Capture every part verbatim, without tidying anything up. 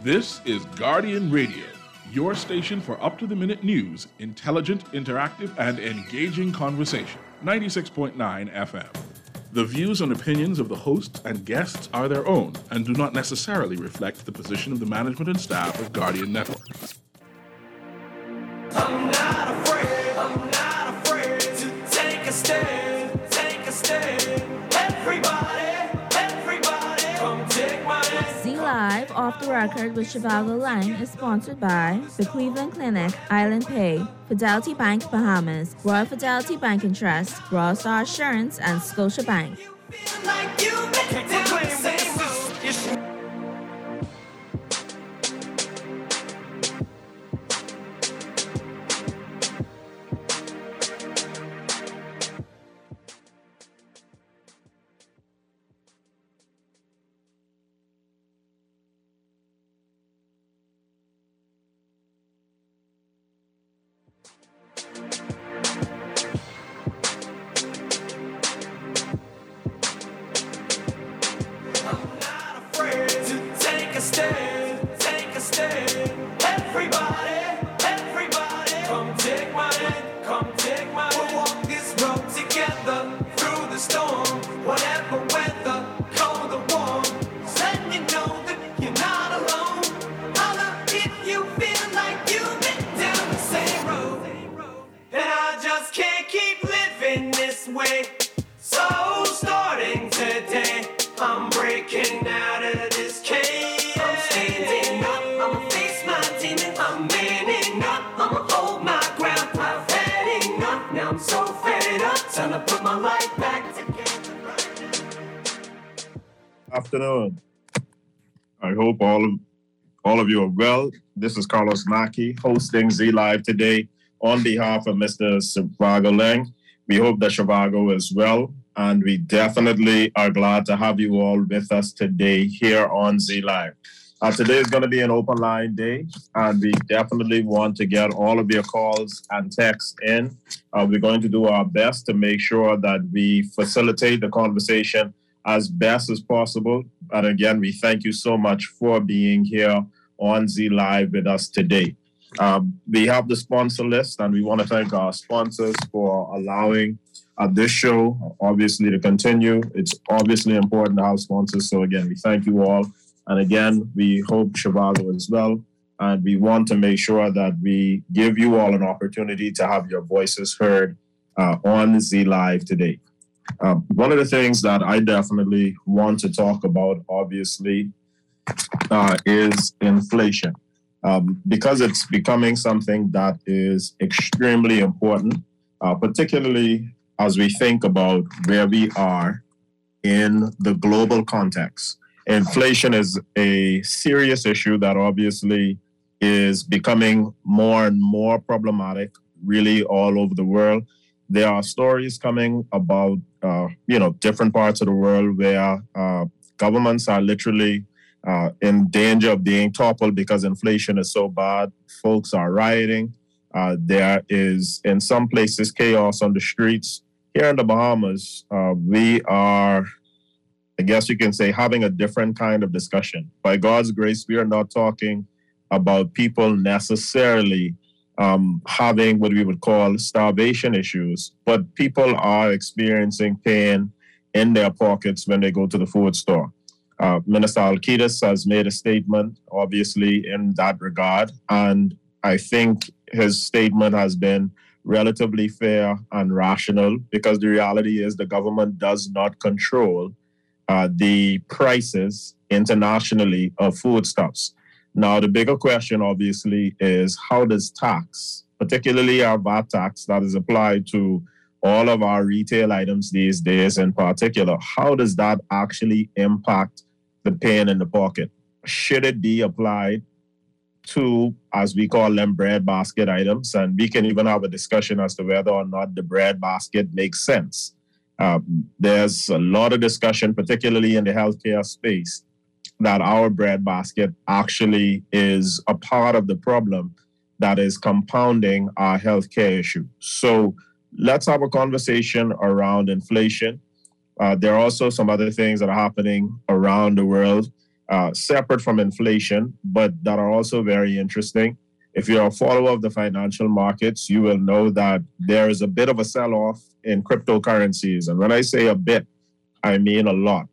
This is Guardian Radio, your station for up-to-the-minute news, intelligent, interactive, and engaging conversation. ninety-six point nine F M. The views and opinions of the hosts and guests are their own and do not necessarily reflect the position of the management and staff of Guardian Network. I'm not afraid, I'm not afraid to take a stand, take a stand. Everybody, everybody, come take my hand. Z Live Off the Record with Shivago Lang is sponsored by the Cleveland Clinic, Island Pay, Fidelity Bank Bahamas, Royal Fidelity Bank and Trust, Royal Star Assurance, and Scotia Bank. You feel like you've been down the same road. Afternoon. I hope all of all of you are well. This is Carlos Mackey hosting Z Live today on behalf of Mister Shivago Lang. We hope that Shivago is well, and we definitely are glad to have you all with us today here on Z Live. Uh, today is going to be an open line day, and we definitely want to get all of your calls and texts in. Uh, we're going to do our best to make sure that we facilitate the conversation as best as possible. And again, we thank you so much for being here on Z Live with us today. Um, we have the sponsor list, and we want to thank our sponsors for allowing uh, this show, obviously, to continue. It's obviously important to have sponsors. So again, we thank you all. And again, we hope Shivago as well. And we want to make sure that we give you all an opportunity to have your voices heard uh, on Z Live today. Uh, one of the things that I definitely want to talk about, obviously, uh, is inflation. Um, because it's becoming something that is extremely important, uh, particularly as we think about where we are in the global context. Inflation is a serious issue that obviously is becoming more and more problematic, really all over the world. There are stories coming about, uh, you know, different parts of the world where uh, governments are literally uh, in danger of being toppled because inflation is so bad. Folks are rioting. Uh, there is, in some places, chaos on the streets. Here in the Bahamas, uh, we are, I guess you can say, having a different kind of discussion. By God's grace, we are not talking about people necessarily Um, having what we would call starvation issues, but people are experiencing pain in their pockets when they go to the food store. Uh, Minister Alcides has made a statement, obviously, in that regard, and I think his statement has been relatively fair and rational because the reality is the government does not control uh, the prices internationally of foodstuffs. Now, the bigger question, obviously, is how does tax, particularly our V A T tax that is applied to all of our retail items these days in particular, how does that actually impact the pain in the pocket? Should it be applied to, as we call them, bread basket items? And we can even have a discussion as to whether or not the bread basket makes sense. Um, there's a lot of discussion, particularly in the healthcare space, that our bread basket actually is a part of the problem that is compounding our healthcare issue. So let's have a conversation around inflation. Uh, there are also some other things that are happening around the world. uh, separate from inflation, but that are also very interesting. If you're a follower of the financial markets, you will know that there is a bit of a sell-off in cryptocurrencies. And when I say a bit, I mean a lot.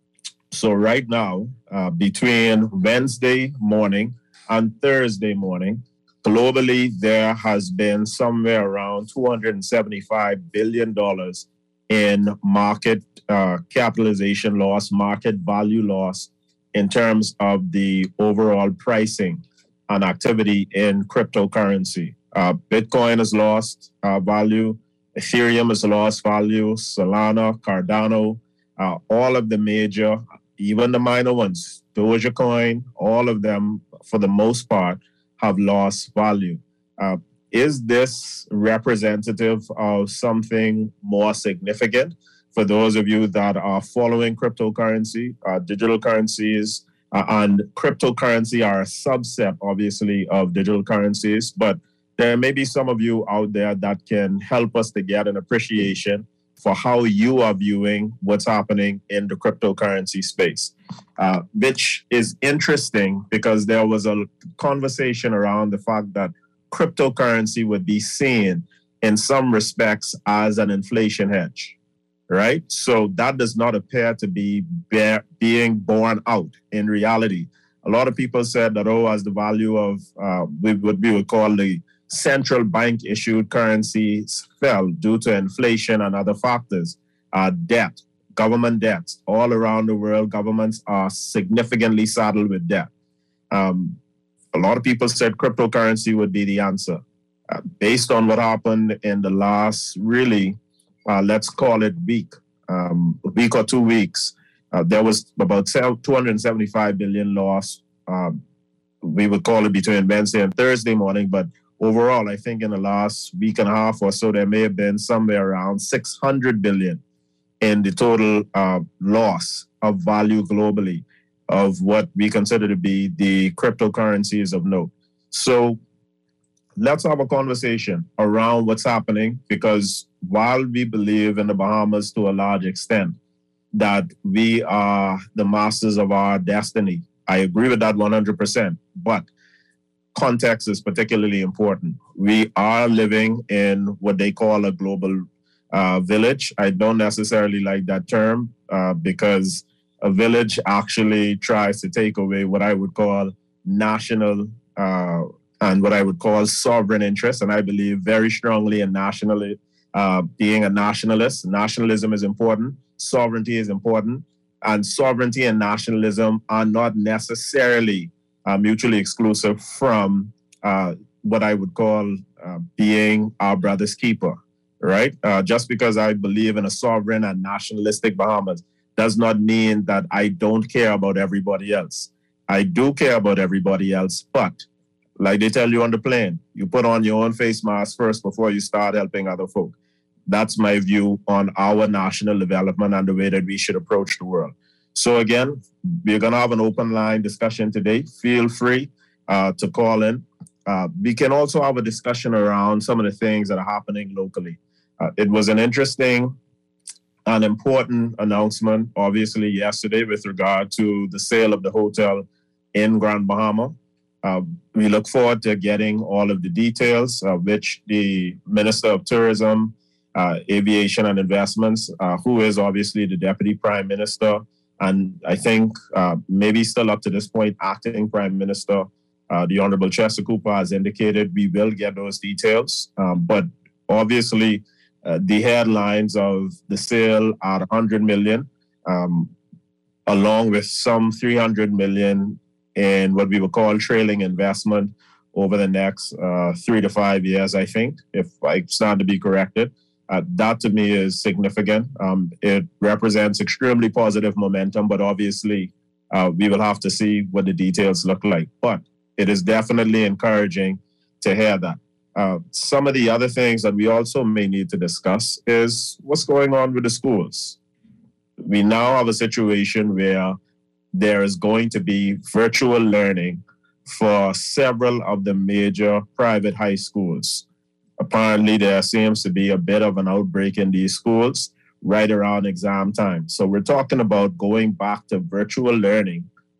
So right now, uh, between Wednesday morning and Thursday morning, globally, there has been somewhere around two hundred seventy-five billion dollars in market uh, capitalization loss, market value loss in terms of the overall pricing and activity in cryptocurrency. Uh, Bitcoin has lost uh, value, Ethereum has lost value, Solana, Cardano, uh, all of the major, even the minor ones, Dogecoin, all of them, for the most part, have lost value. Uh, is this representative of something more significant? For those of you that are following cryptocurrency, uh, digital currencies, uh, and cryptocurrency are a subset, obviously, of digital currencies, but there may be some of you out there that can help us to get an appreciation for how you are viewing what's happening in the cryptocurrency space, uh, which is interesting because there was a conversation around the fact that cryptocurrency would be seen in some respects as an inflation hedge, right? So that does not appear to be bear, being borne out in reality. A lot of people said that, oh, as the value of uh, what we would call the central bank issued currencies fell due to inflation and other factors, uh, debt, government debt, all around the world, governments are significantly saddled with debt. Um, a lot of people said cryptocurrency would be the answer. Uh, based on what happened in the last, really, uh, let's call it week, um, a week or two weeks, uh, there was about two hundred seventy-five billion loss. Um, we would call it between Wednesday and Thursday morning, but overall, I think in the last week and a half or so, there may have been somewhere around six hundred billion in the total uh, loss of value globally of what we consider to be the cryptocurrencies of note. So let's have a conversation around what's happening, because while we believe in the Bahamas to a large extent that we are the masters of our destiny, I agree with that one hundred percent, but context is particularly important. We are living in what they call a global uh, village. I don't necessarily like that term uh, because a village actually tries to take away what I would call national uh, and what I would call sovereign interests. And I believe very strongly in national, uh, being a nationalist. Nationalism is important. Sovereignty is important. And sovereignty and nationalism are not necessarily Uh, mutually exclusive from uh, what I would call uh, being our brother's keeper, right? Uh, just because I believe in a sovereign and nationalistic Bahamas does not mean that I don't care about everybody else. I do care about everybody else, but like they tell you on the plane, you put on your own face mask first before you start helping other folk. That's my view on our national development and the way that we should approach the world. So again, we're going to have an open line discussion today. Feel free uh, to call in. Uh, we can also have a discussion around some of the things that are happening locally. Uh, it was an interesting and important announcement, obviously, yesterday with regard to the sale of the hotel in Grand Bahama. Uh, we look forward to getting all of the details, uh, which the Minister of Tourism, uh, Aviation and Investments, uh, who is obviously the Deputy Prime Minister, and I think uh, maybe still up to this point, acting Prime Minister, uh, the Honorable Chester Cooper has indicated we will get those details. Um, but obviously, uh, the headlines of the sale are one hundred million, um, along with some three hundred million in what we would call trailing investment over the next uh, three to five years, I think, if I stand to be corrected. Uh, that to me is significant. Um, it represents extremely positive momentum, but obviously uh, we will have to see what the details look like. But it is definitely encouraging to hear that. Uh, some of the other things that we also may need to discuss is what's going on with the schools. We now have a situation where there is going to be virtual learning for several of the major private high schools. Apparently, there seems to be a bit of an outbreak in these schools right around exam time. So we're talking about going back to virtual learning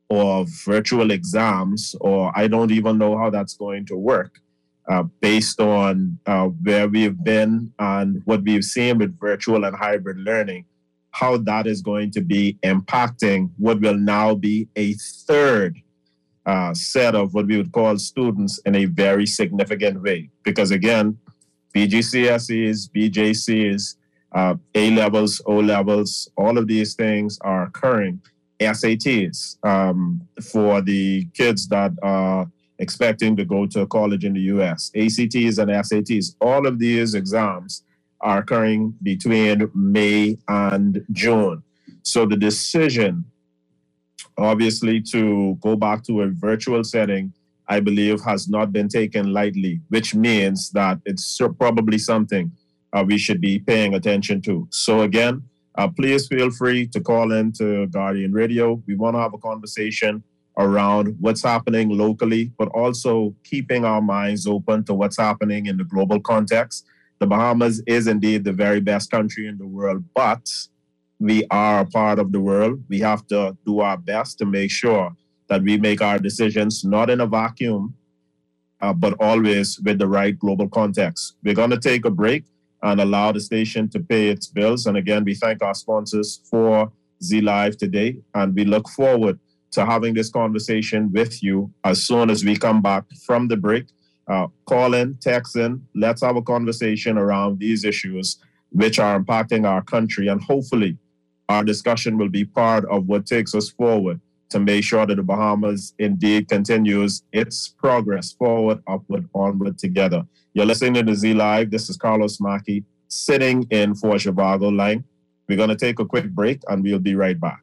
or virtual exams, or I don't even know how that's going to work uh, based on uh, where we've been and what we've seen with virtual and hybrid learning, how that is going to be impacting what will now be a third uh, set of what we would call students in a very significant way. Because again, B G C S Es, B J Cs, uh, A-levels, O-levels, all of these things are occurring. S A Ts um, for the kids that are expecting to go to college in the U S. A C Ts and S A Ts, all of these exams are occurring between May and June. So the decision, obviously, to go back to a virtual setting, I believe, has not been taken lightly, which means that it's probably something uh, we should be paying attention to. So again, Uh, please feel free to call in to Guardian Radio. We want to have a conversation around what's happening locally, but also keeping our minds open to what's happening in the global context. The Bahamas is indeed the very best country in the world, but we are a part of the world. We have to do our best to make sure that we make our decisions not in a vacuum, uh, but always with the right global context. We're going to take a break and allow the station to pay its bills. And again, we thank our sponsors for Z Live today, and we look forward to having this conversation with you as soon as we come back from the break. Uh, call in, text in, let's have a conversation around these issues which are impacting our country, and hopefully our discussion will be part of what takes us forward to make sure that the Bahamas indeed continues its progress forward, upward, onward together. You're listening to Z Live. This is Carlos Mackey sitting in for Zhivago Lang. We're going to take a quick break and we'll be right back.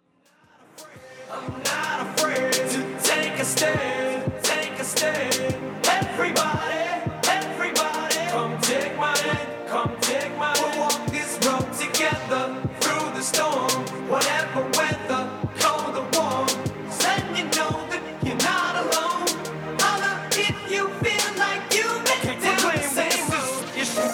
I'm not afraid to take a stand, take a stand. Everybody, everybody, come take my hand, come take my hand. We'll walk this road together through the storm, whatever weather, cold or warm. Let you know that you're not alone. Holla if you feel like you've been down the same road. You should.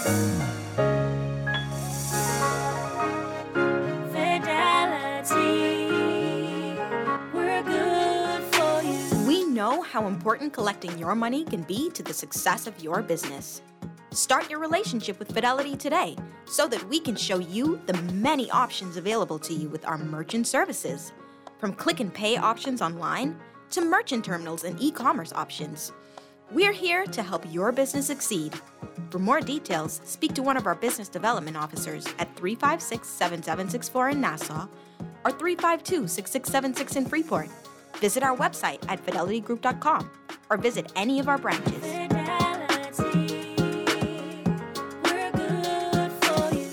Know how important collecting your money can be to the success of your business. Start your relationship with Fidelity today so that we can show you the many options available to you with our merchant services. From click and pay options online to merchant terminals and e-commerce options. We're here to help your business succeed. For more details, speak to one of our business development officers at three five six, seven seven six four in Nassau or three five two, six six seven six in Freeport. Visit our website at fidelity group dot com or visit any of our branches. Fidelity, we're good for you.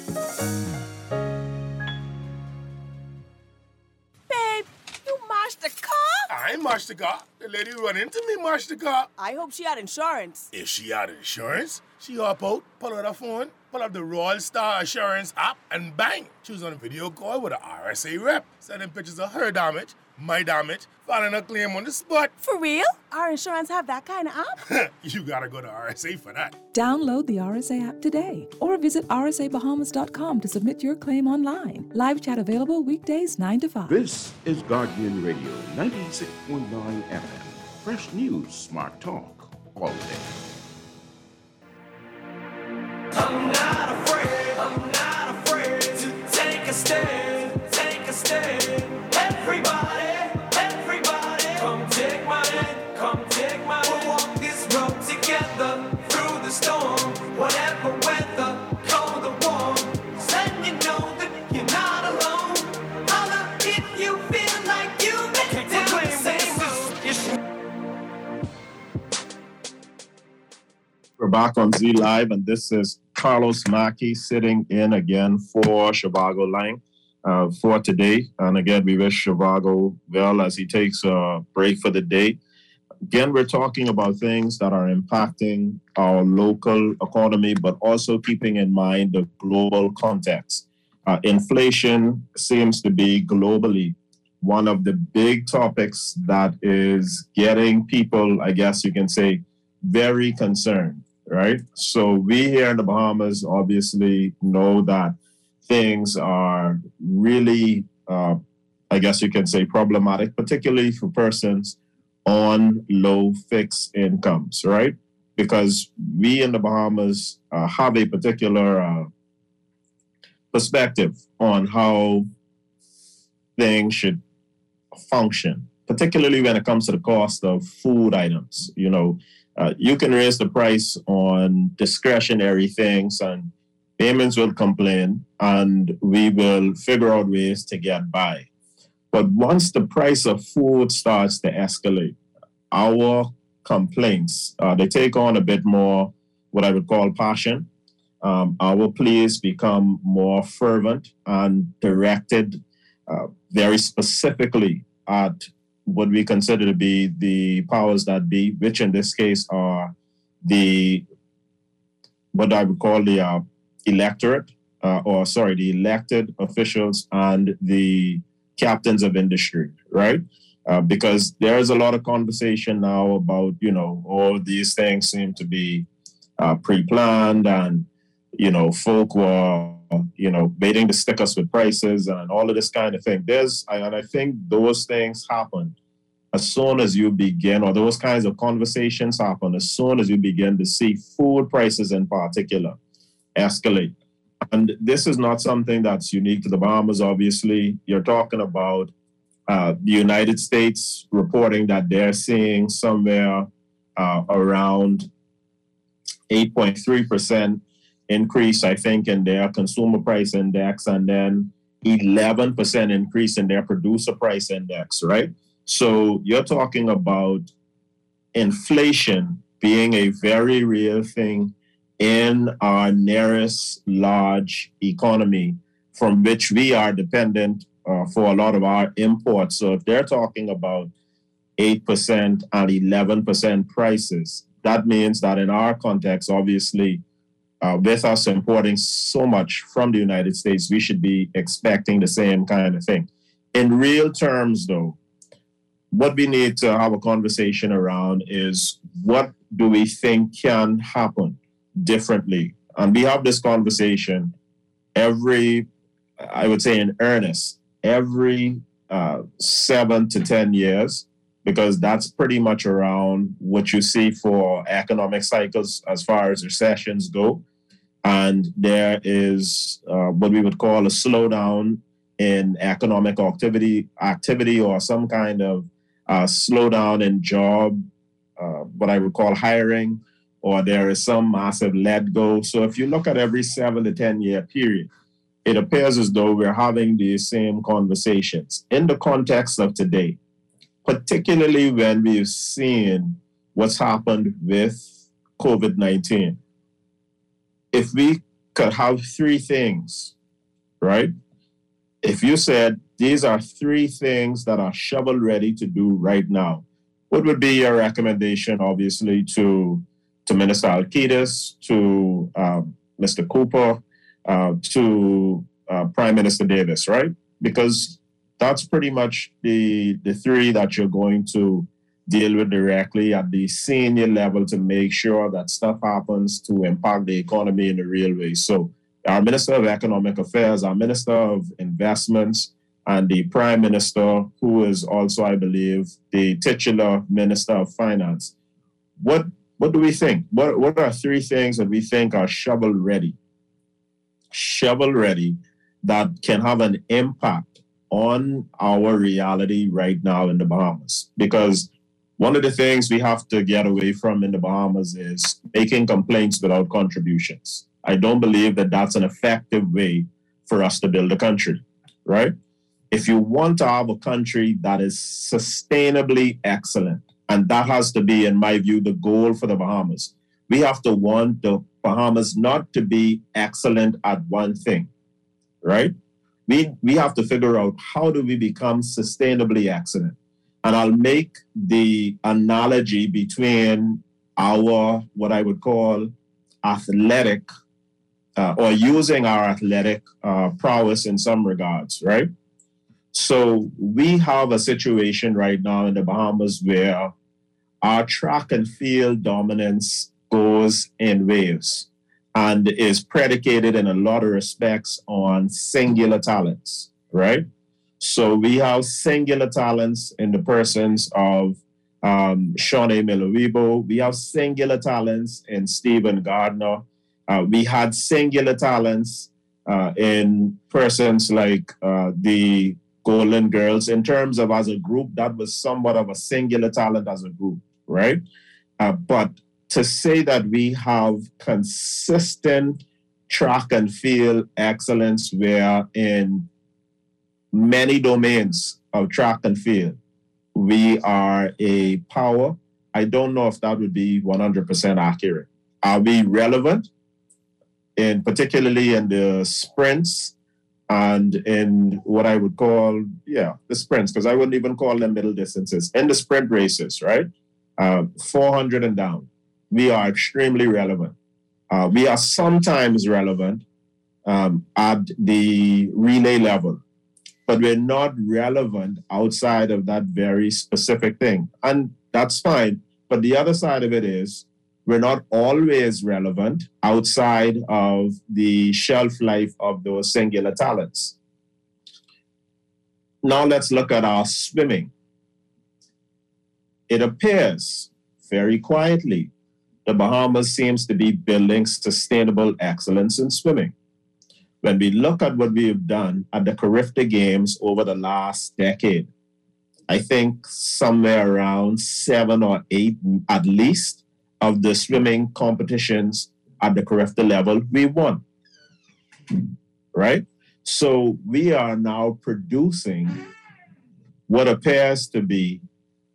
Babe, you mashed the car? I ain't mashed the car. The lady who run into me mashed the car. I hope she had insurance. If she had insurance, she hop out, pull out her phone, pull up the Royal Star Assurance app, and bang! She was on a video call with an R S A rep, sending pictures of her damage, my damage, filing a claim on the spot. For real? Our insurance have that kind of app? You gotta go to R S A for that. Download the R S A app today or visit r s a bahamas dot com to submit your claim online. Live chat available weekdays nine to five. This is Guardian Radio, ninety-six point nine F M. Fresh news, smart talk, all day. I'm not afraid, I'm not afraid to take a stand, take a stand. Everybody, everybody, come take my hand, come take my hand. We'll walk this road together through the storm, whatever weather, cold or warm. Let you know that you're not alone. Holla if you feel like you've been down the same road. We're back on Z Live, and this is Carlos Mackey sitting in again for Zhivago Lang uh, for today. And again, we wish Zhivago well as he takes a break for the day. Again, we're talking about things that are impacting our local economy, but also keeping in mind the global context. Uh, inflation seems to be globally one of the big topics that is getting people, I guess you can say, very concerned. Right? So we here in the Bahamas obviously know that things are really uh, I guess you can say, problematic, particularly for persons on low fixed incomes, right? Because we in the Bahamas uh, have a particular uh, perspective on how things should function, particularly when it comes to the cost of food items. You know, uh, you can raise the price on discretionary things and payments will complain and we will figure out ways to get by. But once the price of food starts to escalate, our complaints, uh, they take on a bit more what I would call passion. Um, our pleas become more fervent and directed uh, very specifically at what we consider to be the powers that be, which in this case are the, what I would call the uh, electorate, uh, or sorry, the elected officials and the captains of industry, right? Uh, because there is a lot of conversation now about, you know, all these things seem to be uh, pre-planned and, you know, folk were, you know, waiting to stick us with prices and all of this kind of thing. There's, and I think those things happen as soon as you begin, or those kinds of conversations happen as soon as you begin to see food prices in particular escalate. And this is not something that's unique to the Bahamas, obviously. You're talking about uh, the United States reporting that they're seeing somewhere uh, around eight point three percent increase, I think, in their consumer price index, and then eleven percent increase in their producer price index, right? So you're talking about inflation being a very real thing in our nearest large economy from which we are dependent uh, for a lot of our imports. So if they're talking about eight percent and eleven percent prices, that means that in our context, obviously, uh, with us importing so much from the United States, we should be expecting the same kind of thing. In real terms, though, what we need to have a conversation around is what do we think can happen differently? And we have this conversation every, I would say in earnest, every uh, seven to ten years, because that's pretty much around what you see for economic cycles as far as recessions go. And there is uh, what we would call a slowdown in economic activity, activity or some kind of uh, slowdown in job, uh, what I would call hiring, or there is some massive let go. So if you look at every seven to ten year period, it appears as though we're having these same conversations in the context of today, particularly when we've seen what's happened with COVID nineteen. If we could have three things, right? If you said, these are three things that are shovel ready to do right now, what would be your recommendation, obviously, to, to Minister Alcides, to um, Mister Cooper, uh, to uh, Prime Minister Davis, right? Because that's pretty much the, the three that you're going to deal with directly at the senior level to make sure that stuff happens to impact the economy in a real way. So our Minister of Economic Affairs, our Minister of Investments, and the Prime Minister, who is also, I believe, the titular Minister of Finance. What what do we think? What, what are three things that we think are shovel ready? Shovel ready that can have an impact on our reality right now in the Bahamas? Because one of the things we have to get away from in the Bahamas is making complaints without contributions. I don't believe that that's an effective way for us to build a country, right? If you want to have a country that is sustainably excellent, and that has to be, in my view, the goal for the Bahamas, we have to want the Bahamas not to be excellent at one thing, right? We, we have to figure out how do we become sustainably excellent. And I'll make the analogy between our, what I would call athletic, uh, or using our athletic uh, prowess in some regards, right? So we have a situation right now in the Bahamas where our track and field dominance goes in waves and is predicated in a lot of respects on singular talents, right? So we have singular talents in the persons of um, Shawnee Miller-Weibo. We have singular talents in Stephen Gardner. Uh, we had singular talents uh, in persons like uh, the Golden Girls. In terms of as a group, that was somewhat of a singular talent as a group, right? Uh, but to say that we have consistent track and field excellence where in many domains of track and field, we are a power, I don't know if that would be one hundred percent accurate. Are we relevant? In particularly in the sprints and in what I would call, yeah, the sprints, because I wouldn't even call them middle distances. In the sprint races, right? Uh, four hundred and down, we are extremely relevant. Uh, we are sometimes relevant um, at the relay level, but we're not relevant outside of that very specific thing. And that's fine. But the other side of it is we're not always relevant outside of the shelf life of those singular talents. Now let's look at our swimming. It appears very quietly the Bahamas seems to be building sustainable excellence in swimming. When we look at what we have done at the Carifta Games over the last decade, I think somewhere around seven or eight at least of the swimming competitions at the Carifta level, we won, right? So we are now producing what appears to be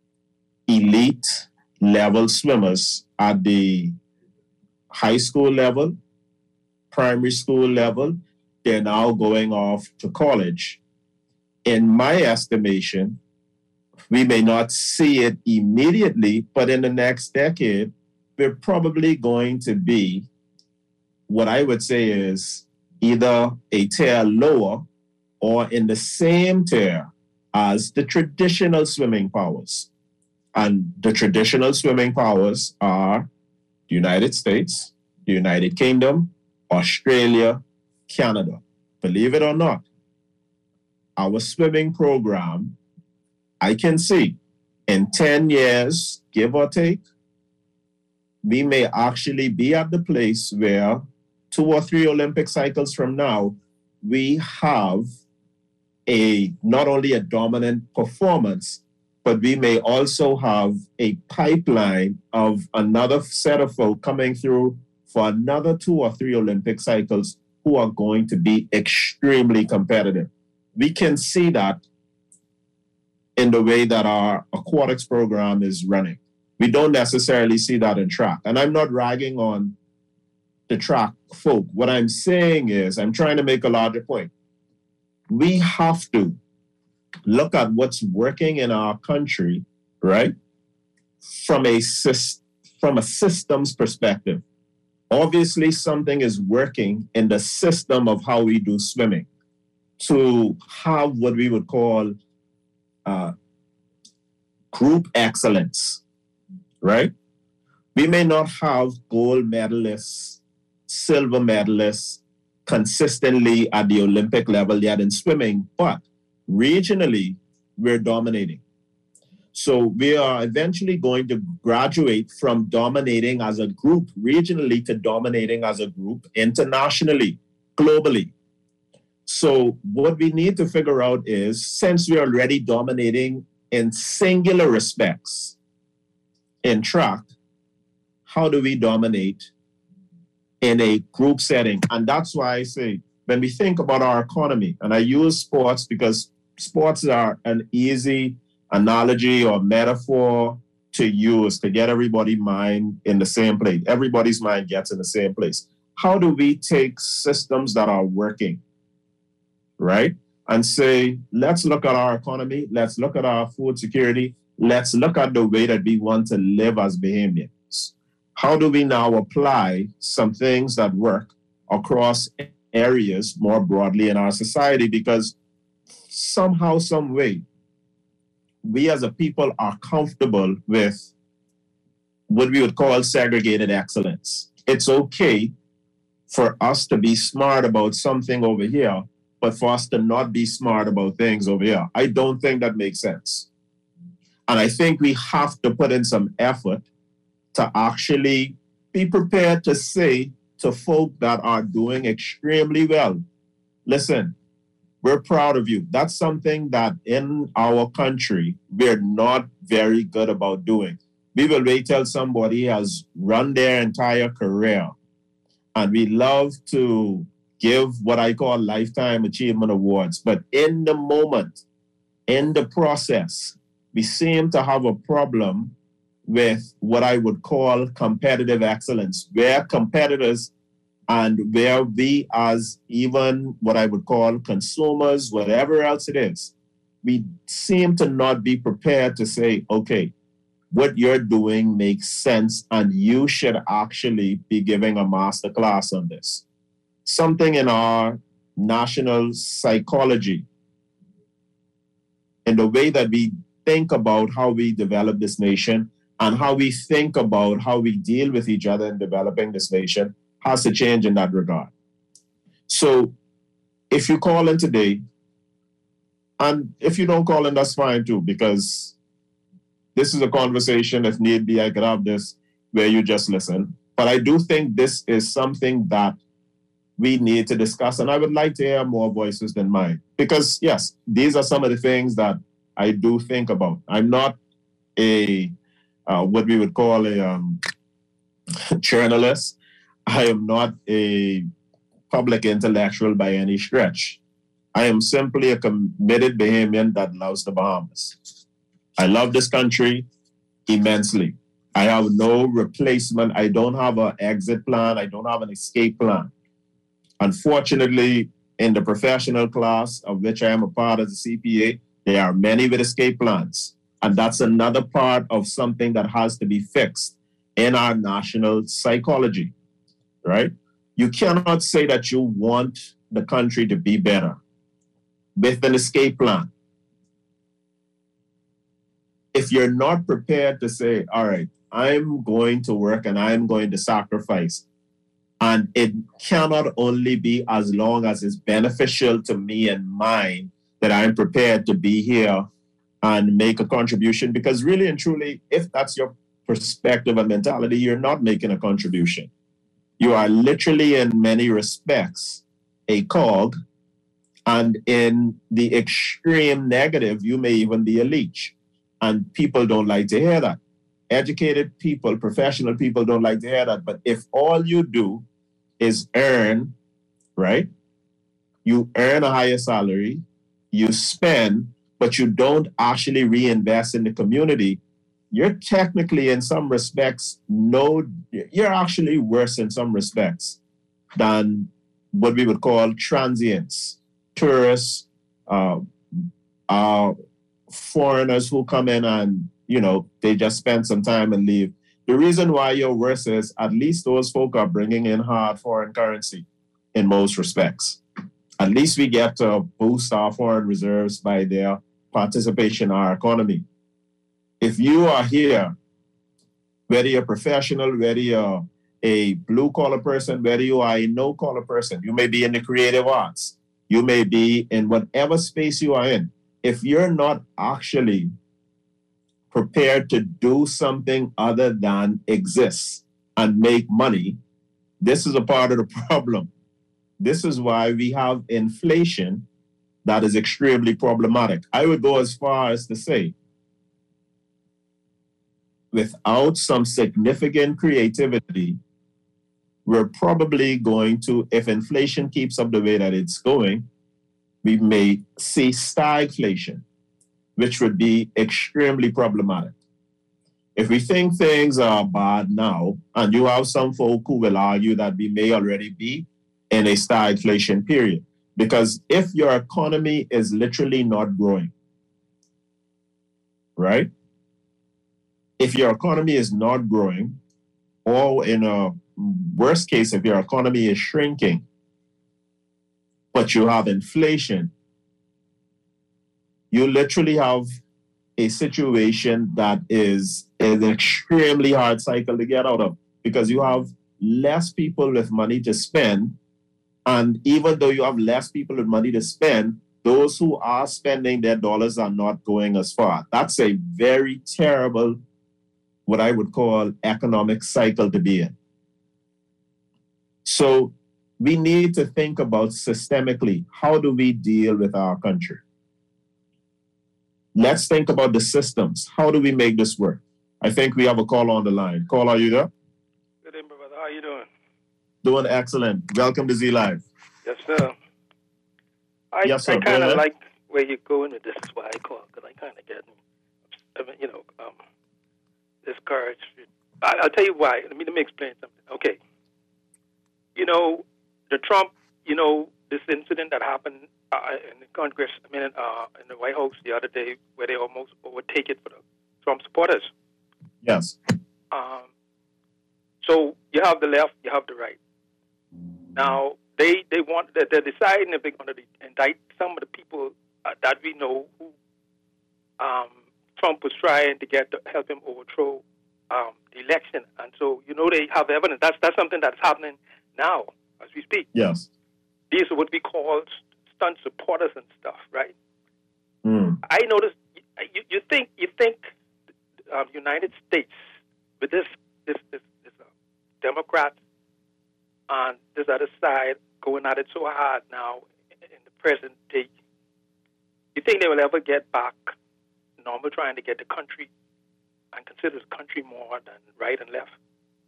elite level swimmers at the high school level, primary school level. They're now going off to college. In my estimation, we may not see it immediately, but in the next decade, we're probably going to be what I would say is either a tier lower or in the same tier as the traditional swimming powers. And the traditional swimming powers are the United States, the United Kingdom, Australia, Canada. Believe it or not, our swimming program, I can see in ten years, give or take, we may actually be at the place where two or three Olympic cycles from now, we have a not only a dominant performance, but we may also have a pipeline of another set of folk coming through for another two or three Olympic cycles who are going to be extremely competitive. We can see that in the way that our aquatics program is running. We don't necessarily see that in track. And I'm not ragging on the track folk. What I'm saying is, I'm trying to make a larger point. We have to look at what's working in our country, right? From a, from a systems perspective. Obviously, something is working in the system of how we do swimming to have what we would call uh, group excellence, right? We may not have gold medalists, silver medalists consistently at the Olympic level yet in swimming, but regionally, we're dominating. So we are eventually going to graduate from dominating as a group regionally to dominating as a group internationally, globally. So what we need to figure out is, since we're already dominating in singular respects in track, how do we dominate in a group setting? And that's why I say, when we think about our economy, and I use sports because sports are an easy analogy or metaphor to use to get everybody's mind in the same place. Everybody's mind gets in the same place. How do we take systems that are working, right? And say, let's look at our economy, let's look at our food security, let's look at the way that we want to live as Bahamians. How do we now apply some things that work across areas more broadly in our society? Because somehow, some way, we as a people are comfortable with what we would call segregated excellence. It's okay for us to be smart about something over here, but for us to not be smart about things over here. I don't think that makes sense. And I think we have to put in some effort to actually be prepared to say to folk that are doing extremely well, listen, we're proud of you. That's something that in our country, we're not very good about doing. We will wait till somebody has run their entire career, and we love to give what I call lifetime achievement awards. But in the moment, in the process, we seem to have a problem with what I would call competitive excellence, where competitors and where we as even what I would call consumers, whatever else it is, we seem to not be prepared to say, okay, what you're doing makes sense and you should actually be giving a master class on this. Something in our national psychology, in the way that we think about how we develop this nation and how we think about how we deal with each other in developing this nation, has to change in that regard. So if you call in today, and if you don't call in, that's fine too, because this is a conversation, if need be, I could have this where you just listen. But I do think this is something that we need to discuss, and I would like to hear more voices than mine. Because yes, these are some of the things that I do think about. I'm not a, uh, what we would call a um, journalist. I am not a public intellectual by any stretch. I am simply a committed Bahamian that loves the Bahamas. I love this country immensely. I have no replacement. I don't have an exit plan. I don't have an escape plan. Unfortunately, in the professional class of which I am a part as a C P A, there are many with escape plans. And that's another part of something that has to be fixed in our national psychology, right? You cannot say that you want the country to be better with an escape plan if you're not prepared to say, all right, I'm going to work and I'm going to sacrifice. And it cannot only be as long as it's beneficial to me and mine that I'm prepared to be here and make a contribution. Because really and truly, if that's your perspective and mentality, you're not making a contribution. You are literally, in many respects, a cog. And in the extreme negative, you may even be a leech. And people don't like to hear that. Educated people, professional people don't like to hear that. But if all you do is earn, right? You earn a higher salary, you spend, but you don't actually reinvest in the community, you're technically, in some respects, no, you're actually worse in some respects than what we would call transients, tourists, uh, uh, foreigners who come in and, you know, they just spend some time and leave. The reason why you're worse is at least those folk are bringing in hard foreign currency in most respects. At least we get to boost our foreign reserves by their participation in our economy. If you are here, whether you're professional, whether you're a blue-collar person, whether you are a no-collar person, you may be in the creative arts, you may be in whatever space you are in. If you're not actually prepared to do something other than exist and make money, this is a part of the problem. This is why we have inflation that is extremely problematic. I would go as far as to say, without some significant creativity, we're probably going to, if inflation keeps up the way that it's going, we may see stagflation, which would be extremely problematic. If we think things are bad now, and you have some folk who will argue that we may already be in a stagflation period, because if your economy is literally not growing, right? If your economy is not growing, or in a worst case, if your economy is shrinking, but you have inflation, you literally have a situation that is, is an extremely hard cycle to get out of, because you have less people with money to spend And even though you have less people with money to spend, those who are spending their dollars are not going as far. That's a very terrible, what I would call, economic cycle to be in. So we need to think about systemically, how do we deal with our country? Let's think about the systems. How do we make this work? I think we have a call on the line. Call, are you there? Good evening, brother. How you doing? Doing excellent. Welcome to Z Live. Yes, sir. I, yes, sir. I kind of like where you're going with this. Is why I call, because I kind of get, I mean, you know, um, discouraged. I, I'll tell you why. Let me let me explain something. Okay. You know, the Trump, you know, this incident that happened uh, in the Congress, I mean, uh, in the White House the other day, where they almost overtake it for the Trump supporters. Yes. Um, so you have the left, you have the right. Now, they they want, they're deciding if they're going to indict some of the people uh, that we know who um, Trump was trying to get to help him overthrow um, the election. And so, you know, they have evidence. That's, that's something that's happening now as we speak. Yes. These are what we call stunt supporters and stuff, right? Mm. I noticed, you, you think, you think um, United States, with this, this, this, this uh, Democrats on this other side going at it so hard now in the present day, you think they will ever get back normal, trying to get the country and consider the country more than right and left?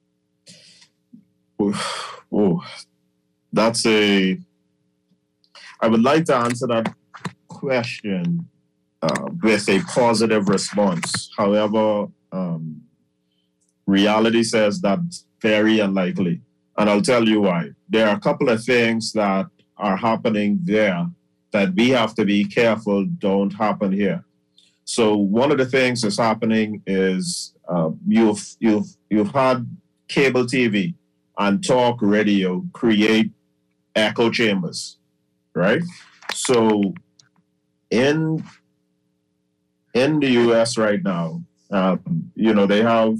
Oh, oh, that's a. I would like to answer that question uh, with a positive response. However, um, reality says that's very unlikely. And I'll tell you why. There are a couple of things that are happening there that we have to be careful don't happen here. So one of the things that's happening is uh, you've you've you've had cable T V and talk radio create echo chambers, right? So in in the U S right now, um, you know, they have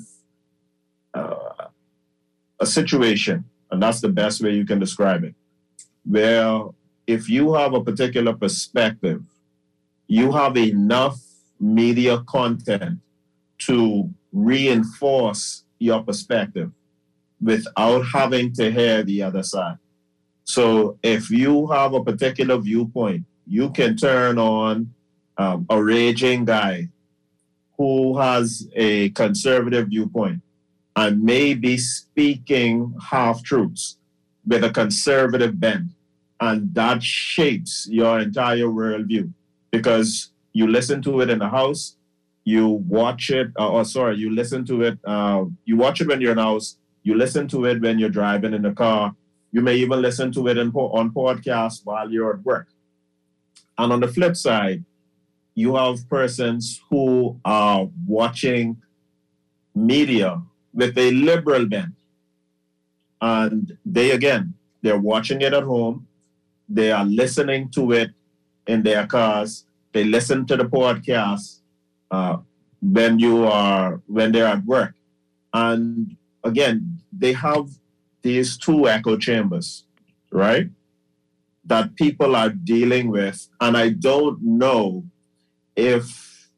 uh, a situation, and that's the best way you can describe it, where if you have a particular perspective, you have enough media content to reinforce your perspective without having to hear the other side. So if you have a particular viewpoint, you can turn on um, a raging guy who has a conservative viewpoint and may be speaking half-truths with a conservative bent. And that shapes your entire worldview because you listen to it in the house, you watch it, uh, or sorry, you listen to it, uh, you watch it when you're in the house, you listen to it when you're driving in the car, you may even listen to it in, on podcasts while you're at work. And on the flip side, you have persons who are watching media with a liberal bent. And they, again, they're watching it at home. They are listening to it in their cars. They listen to the podcast uh, when you are, when they're at work. And again, they have these two echo chambers, right? That people are dealing with. And I don't know if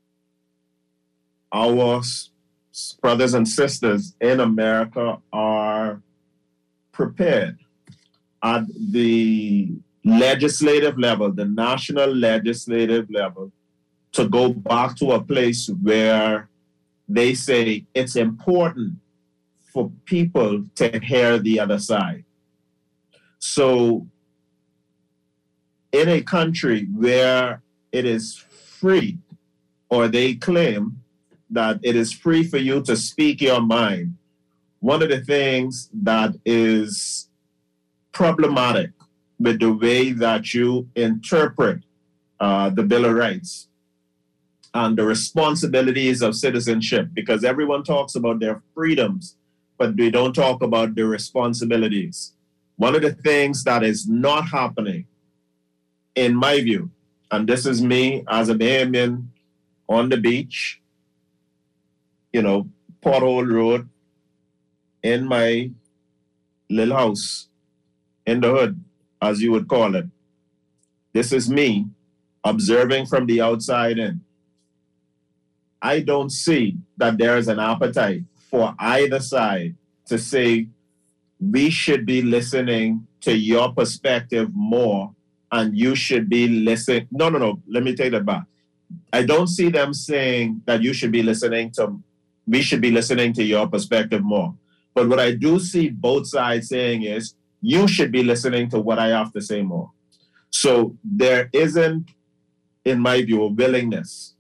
our brothers and sisters in America are prepared at the legislative level, the national legislative level, to go back to a place where they say it's important for people to hear the other side. So in a country where it is free, or they claim that it is free for you to speak your mind, one of the things that is problematic with the way that you interpret uh, the Bill of Rights and the responsibilities of citizenship, because everyone talks about their freedoms, but they don't talk about the responsibilities. One of the things that is not happening, in my view, and this is me as a Bahamian on the beach, you know, Pothole Road, in my little house in the hood, as you would call it, this is me observing from the outside in. I don't see that there is an appetite for either side to say, we should be listening to your perspective more and you should be listening. No, no, no, let me take that back. I don't see them saying that you should be listening to, we should be listening to your perspective more. But what I do see both sides saying is, you should be listening to what I have to say more. So there isn't, in my view, a willingness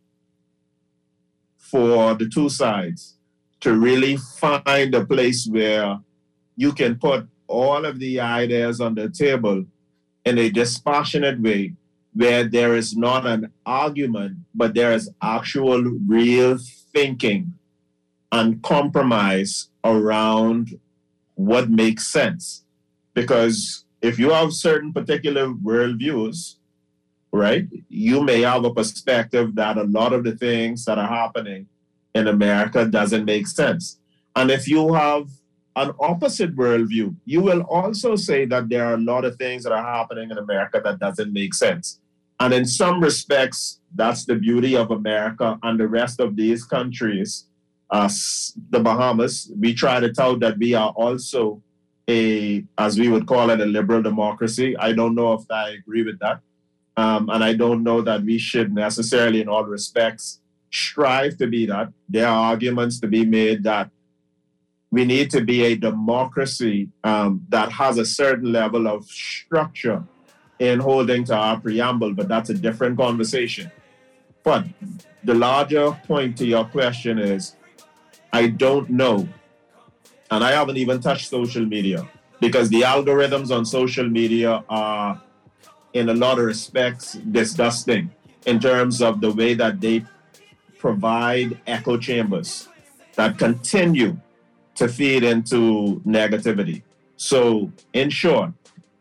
for the two sides to really find a place where you can put all of the ideas on the table in a dispassionate way, where there is not an argument, but there is actual real thinking and compromise around what makes sense. Because if you have certain particular worldviews, right, you may have a perspective that a lot of the things that are happening in America doesn't make sense. And if you have an opposite worldview, you will also say that there are a lot of things that are happening in America that doesn't make sense. And in some respects, that's the beauty of America and the rest of these countries. Uh, the Bahamas, we try to tout that we are also a, as we would call it, a liberal democracy. I don't know if I agree with that. Um, and I don't know that we should necessarily, in all respects, strive to be that. There are arguments to be made that we need to be a democracy um, that has a certain level of structure in holding to our preamble, but that's a different conversation. But the larger point to your question is, I don't know, and I haven't even touched social media, because the algorithms on social media are, in a lot of respects, disgusting in terms of the way that they provide echo chambers that continue to feed into negativity. So, in short,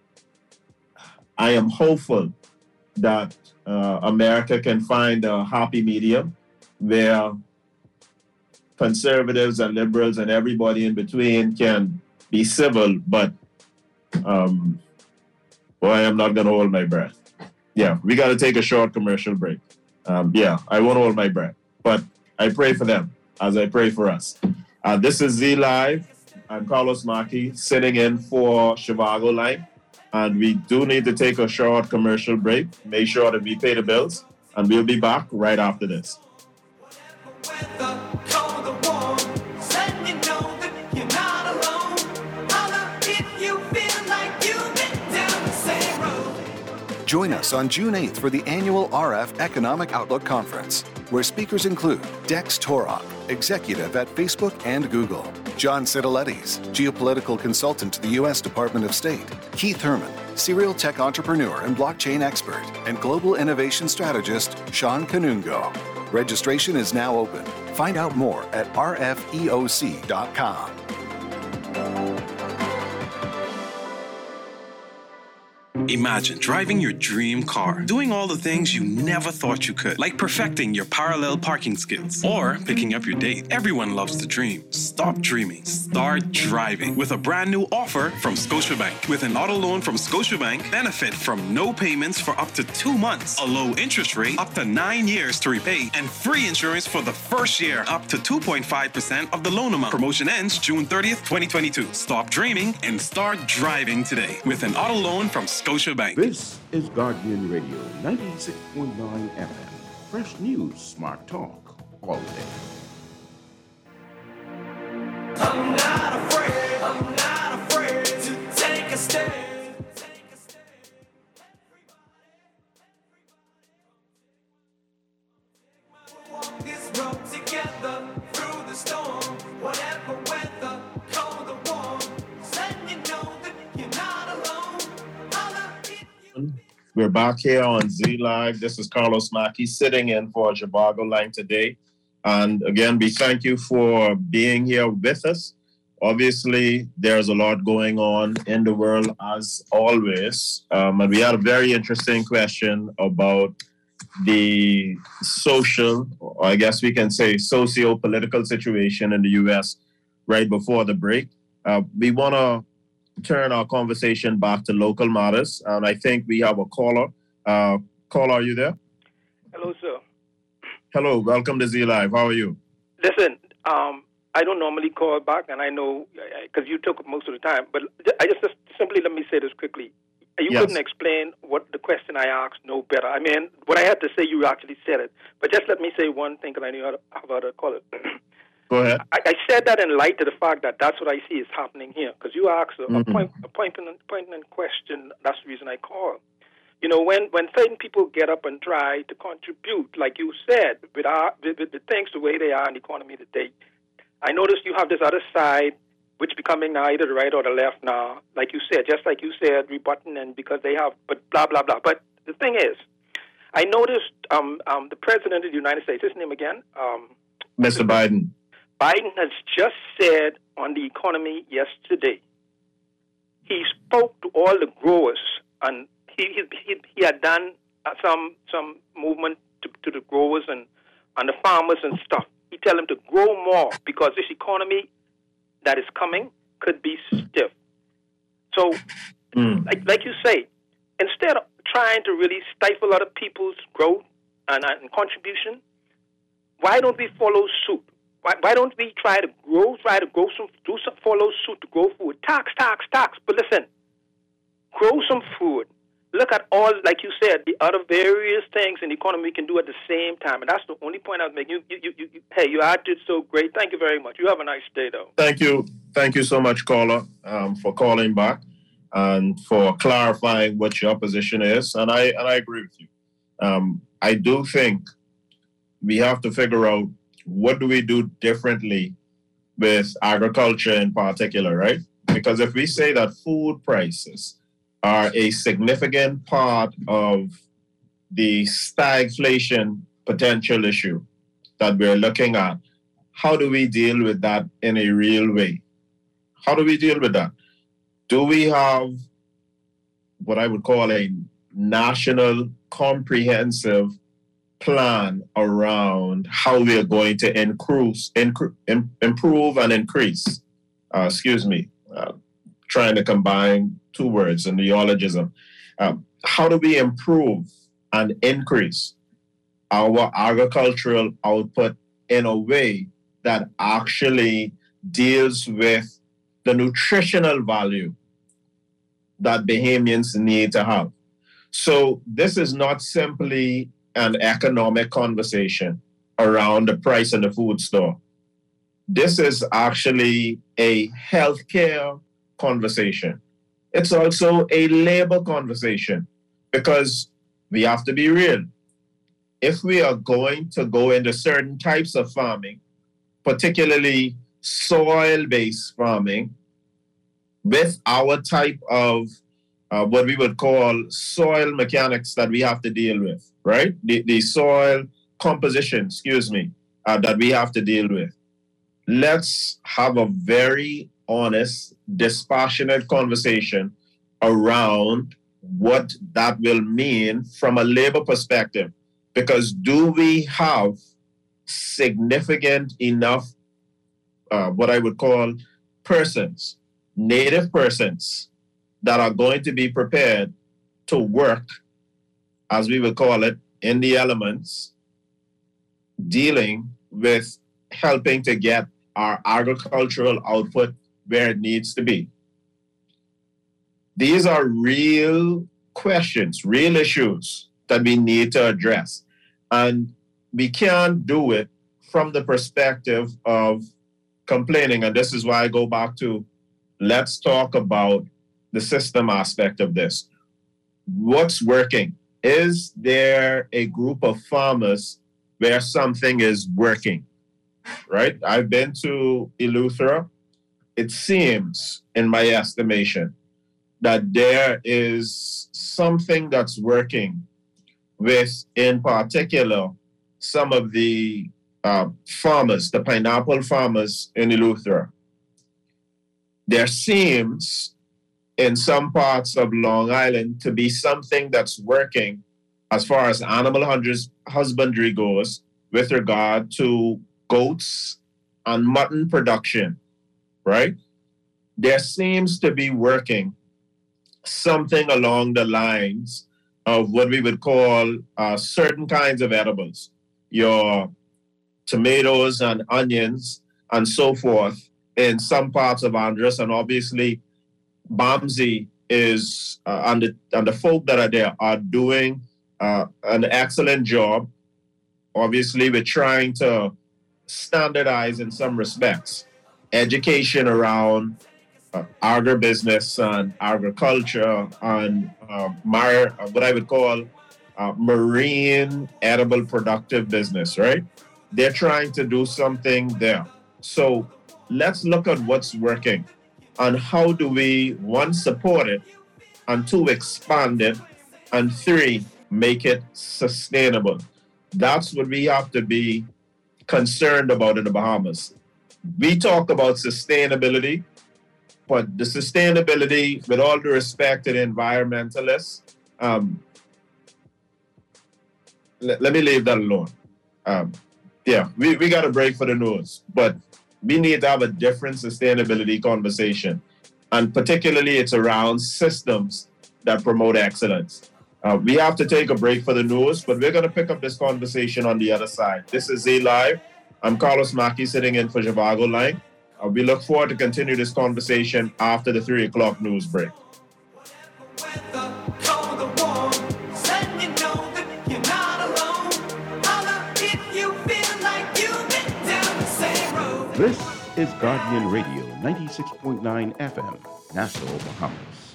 I am hopeful that uh, America can find a happy medium where conservatives and liberals and everybody in between can be civil, but um, boy, I'm not going to hold my breath. Yeah, we got to take a short commercial break. Um, yeah, I won't hold my breath, but I pray for them as I pray for us. Uh, this is Z Live. I'm Carlos Maki, sitting in for Shivago Line. And we do need to take a short commercial break. Make sure that we pay the bills. And we'll be back right after this. Join us on June eighth for the annual R F Economic Outlook Conference, where speakers include Dex Torok, executive at Facebook and Google, John Citalettes, geopolitical consultant to the U S Department of State, Keith Herman, serial tech entrepreneur and blockchain expert, and global innovation strategist Sean Kanungo. Registration is now open. Find out more at r f e o c dot com. Imagine driving your dream car, doing all the things you never thought you could, like perfecting your parallel parking skills or picking up your date. Everyone loves to dream. Stop dreaming. Start driving with a brand new offer from Scotiabank. With an auto loan from Scotiabank, benefit from no payments for up to two months, a low interest rate up to nine years to repay, and free insurance for the first year up to two point five percent of the loan amount. Promotion ends June thirtieth, twenty twenty-two. Stop dreaming and start driving today with an auto loan from Scotiabank. This is Guardian Radio, ninety-six point nine F M. Fresh news, smart talk, all day. I'm not afraid, I'm not afraid to take a stand. Walk this road together through the storm, whatever weather, cold or warm. Letting you know that you're not alone. We're back here on Z Live. This is Carlos Maki sitting in for Shivago Line today. And again, we thank you for being here with us. Obviously, there's a lot going on in the world as always. Um, and we had a very interesting question about the social, or I guess we can say socio-political situation in the U S right before the break. Uh, we want to turn our conversation back to local matters, and I think we have a caller. Uh, caller, are you there? Hello, sir. Hello, welcome to Z Live. How are you? Listen, um, I don't normally call back, and I know because you took most of the time. But I just, just simply let me say this quickly. You yes. couldn't explain what the question I asked no better. I mean, what I had to say, you actually said it. But just let me say one thing, because I knew how to, how to call it. Go ahead. I, I said that in light of the fact that that's what I see is happening here. Because you asked a, mm-hmm. a, point, a poignant, poignant question. That's the reason I called. You know, when, when certain people get up and try to contribute, like you said, with, our, with, with the things the way they are in the economy today, I noticed you have this other side, which becoming now either the right or the left now, like you said, just like you said, rebutting and because they have, but blah, blah, blah. But the thing is, I noticed um, um, the President of the United States, his name again? Um, Mister Biden. Biden has just said on the economy yesterday, he spoke to all the growers, and he he, he, he had done some some movement to, to the growers and, and the farmers and stuff. He tell them to grow more because this economy that is coming could be stiff. So, mm. like, like you say, instead of trying to really stifle other people's growth and, and contribution, why don't we follow suit? Why, why don't we try to grow, try to grow some, do some, follow suit to grow food? Tax, tax, tax. But listen, grow some food. Look at all, like you said, the other various things in the economy we can do at the same time. And that's the only point I was making. You, you, you, you, hey, you acted so great. Thank you very much. You have a nice day, though. Thank you. Thank you so much, caller, um, for calling back and for clarifying what your position is. And I, and I agree with you. Um, I do think we have to figure out what do we do differently with agriculture in particular, right? Because if we say that food prices are a significant part of the stagflation potential issue that we're looking at, how do we deal with that in a real way? How do we deal with that? Do we have what I would call a national comprehensive plan around how we are going to increase, incre- improve and increase, uh, excuse me, uh, trying to combine two words, a neologism. Um, how do we improve and increase our agricultural output in a way that actually deals with the nutritional value that Bahamians need to have? So this is not simply an economic conversation around the price in the food store. This is actually a healthcare conversation. It's also a labor conversation because we have to be real. If we are going to go into certain types of farming, particularly soil-based farming, with our type of uh, what we would call soil mechanics that we have to deal with, right? The, the soil composition, excuse me, uh, that we have to deal with. Let's have a very honest, dispassionate conversation around what that will mean from a labor perspective. Because do we have significant enough, uh, what I would call persons, native persons, that are going to be prepared to work, as we would call it, in the elements, dealing with helping to get our agricultural output where it needs to be? These are real questions, real issues that we need to address. And we can't do it from the perspective of complaining. And this is why I go back to, let's talk about the system aspect of this. What's working? Is there a group of farmers where something is working, right? I've been to Eleuthera. It seems, in my estimation, that there is something that's working with, in particular, some of the uh, farmers, the pineapple farmers in Eleuthera. There seems, in some parts of Long Island, to be something that's working as far as animal husbandry goes with regard to goats and mutton production, right? there seems to be working something along the lines of what we would call uh, certain kinds of edibles, your tomatoes and onions and so forth in some parts of Andros. And obviously, BAMSI is, uh, and, the, and the folk that are there are doing uh, an excellent job. Obviously, we're trying to standardize in some respects education around uh, agribusiness and agriculture and uh, mar- what I would call uh, marine edible productive business, right? They're trying to do something there. So let's look at what's working and how do we, one, support it, and two, expand it, and three, make it sustainable. That's what we have to be concerned about in the Bahamas. We talk about sustainability, but the sustainability, with all due respect to the environmentalists, um, let, let me leave that alone. Um, yeah, we, we got to break for the news, but we need to have a different sustainability conversation. And particularly it's around systems that promote excellence. Uh, we have to take a break for the news, but we're going to pick up this conversation on the other side. This is Z Live. I'm Carlos Mackey sitting in for Zhivago Lang. Uh, we look forward to continue this conversation after the three o'clock news break. This is Guardian Radio, ninety-six point nine F M, Nassau, Bahamas.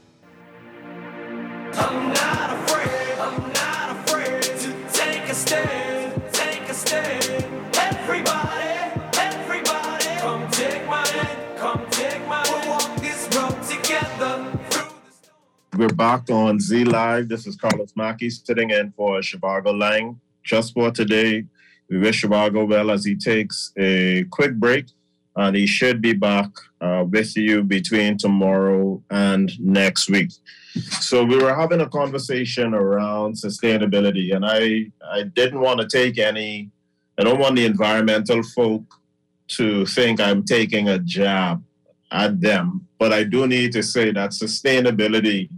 I'm not afraid, I'm not afraid to take a stand, take a stand. Everybody, everybody, come take my hand, come take my hand. We'll walk this road together through the storm. We're back on Z Live. This is Carlos Mackey sitting in for Zhivago Lang. Just for today, we wish Zhivago well as he takes a quick break, and he should be back uh, with you between tomorrow and next week. So we were having a conversation around sustainability, and I, I didn't want to take any, I don't want the environmental folk to think I'm taking a jab at them, but I do need to say that sustainability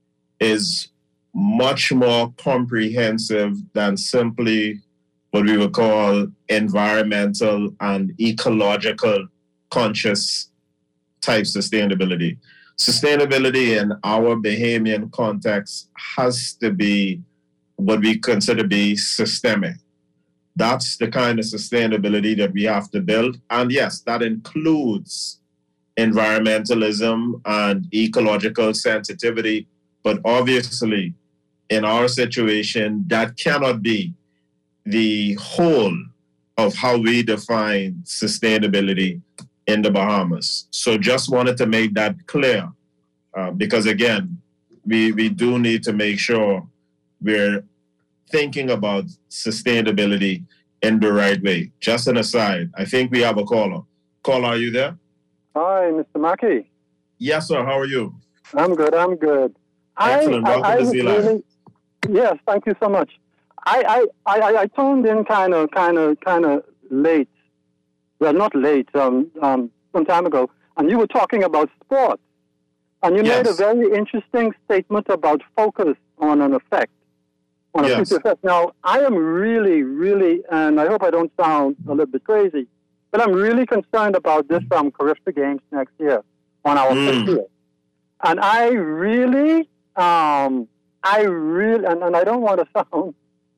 is much more comprehensive than simply what we would call environmental and ecological conscious type sustainability. Sustainability in our Bahamian context has to be what we consider to be systemic. That's the kind of sustainability that we have to build. And yes, that includes environmentalism and ecological sensitivity. But obviously, in our situation, that cannot be the whole of how we define sustainability in the Bahamas. So just wanted to make that clear, uh, because again, we, we do need to make sure we're thinking about sustainability in the right way. Just an aside, I think we have a caller. Caller, are you there? Hi, Mister Mackey. Yes, sir. How are you? I'm good, I'm good. Excellent. I, Welcome I, to I Z Live. really, yes, thank you so much. I, I, I, I tuned in kind of, kind of, kind of late. Well, not late, um, um, some time ago, and you were talking about sports. And you Yes. made a very interesting statement about focus on an effect, on a Yes. future effect. Now, I am really, really, and I hope I don't sound a little bit crazy, but I'm really concerned about this from Caribbean Games next year on our Mm. fifth year. And I really, um, I really, and, and I don't want to sound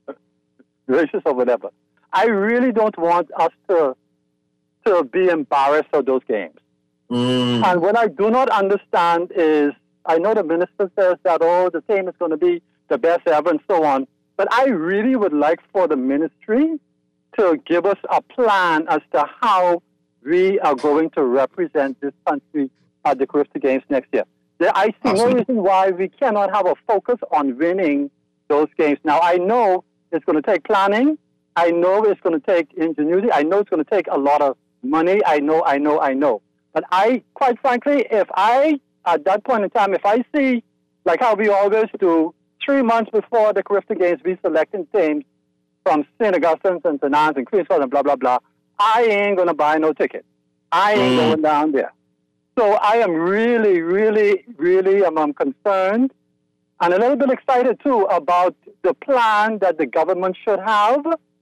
racist or whatever, I really don't want us to to be embarrassed of those games. Mm. And what I do not understand is, I know the minister says that, oh, the team is going to be the best ever and so on, but I really would like for the ministry to give us a plan as to how we are going to represent this country at the Caribbean Games next year. There, I see Absolutely. no reason why we cannot have a focus on winning those games. Now, I know it's going to take planning. I know it's going to take ingenuity. I know it's going to take a lot of money. I know, I know, I know. But I, quite frankly, if I, at that point in time, if I see, like how we always do, three months before the Caribbean Games, we selecting teams from Saint Augustine and Saint and Queensville and blah, blah, blah, I ain't going to buy no ticket. I ain't Mm. going down there. So I am really, really, really um, I'm concerned and a little bit excited, too, about the plan that the government should have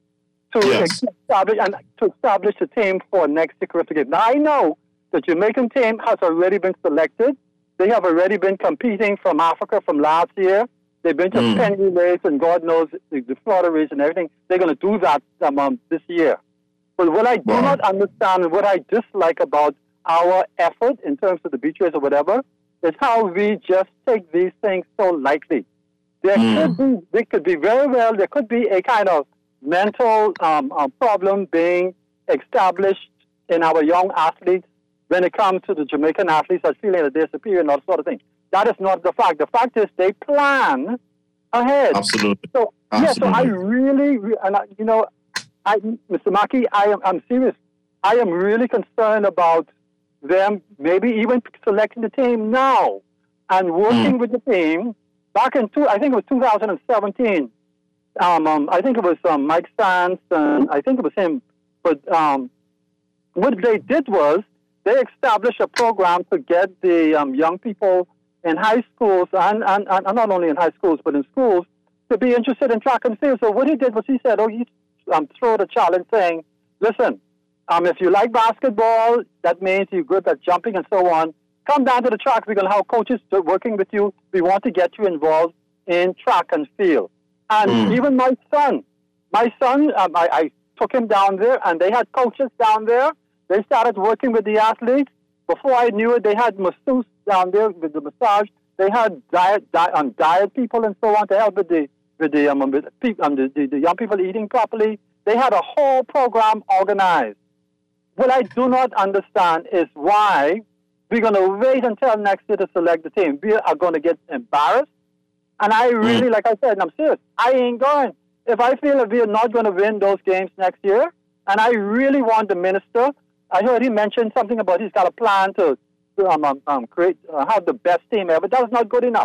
to Yes. establish and to establish a team for next year Caribbean Games. Now, I know the Jamaican team has already been selected. They have already been competing from Africa from last year. They've been to Mm. Penny Lakes and God knows the, the Florida region and everything. They're going to do that um, um, this year. But what I do Wow. not understand and what I dislike about our effort in terms of the beach race or whatever is how we just take these things so lightly. There Mm. could be, there could be very well, there could be a kind of mental um, um, problem being established in our young athletes when it comes to the Jamaican athletes as feeling that they're superior and all that sort of thing. That is not the fact. The fact is they plan ahead. Absolutely. So, yeah, so I Absolutely. really, re- and I, you know, I, Mister Mackey, I am, I'm serious. I am really concerned about them maybe even selecting the team now and working Mm. with the team. Back in two, I think it was two thousand seventeen. Um, um, I think it was um, Mike Sands, and I think it was him. But um, what they did was they established a program to get the um, young people in high schools, and, and, and not only in high schools, but in schools, to be interested in track and field. So what he did was he said, oh, he um, threw the challenge saying, listen, um, if you like basketball, that means you're good at jumping and so on. Come down to the track. We're going to have coaches working with you. We want to get you involved in track and field. And Mm. even my son, my son, um, I, I took him down there, and they had coaches down there. They started working with the athletes. Before I knew it, they had masseuse down there with the massage. They had diet, diet, um, diet people and so on to help with the with the, um, with the, pe- um, the, the, the young people eating properly. They had a whole program organized. What I do not understand is why we're going to wait until next year to select the team. We are going to get embarrassed. And I really, like I said, and I'm serious, I ain't going. If I feel that we are not going to win those games next year, and I really want the minister, I heard he mentioned something about he's got a plan to, to um, um, um, create, uh, have the best team ever. That was not good enough.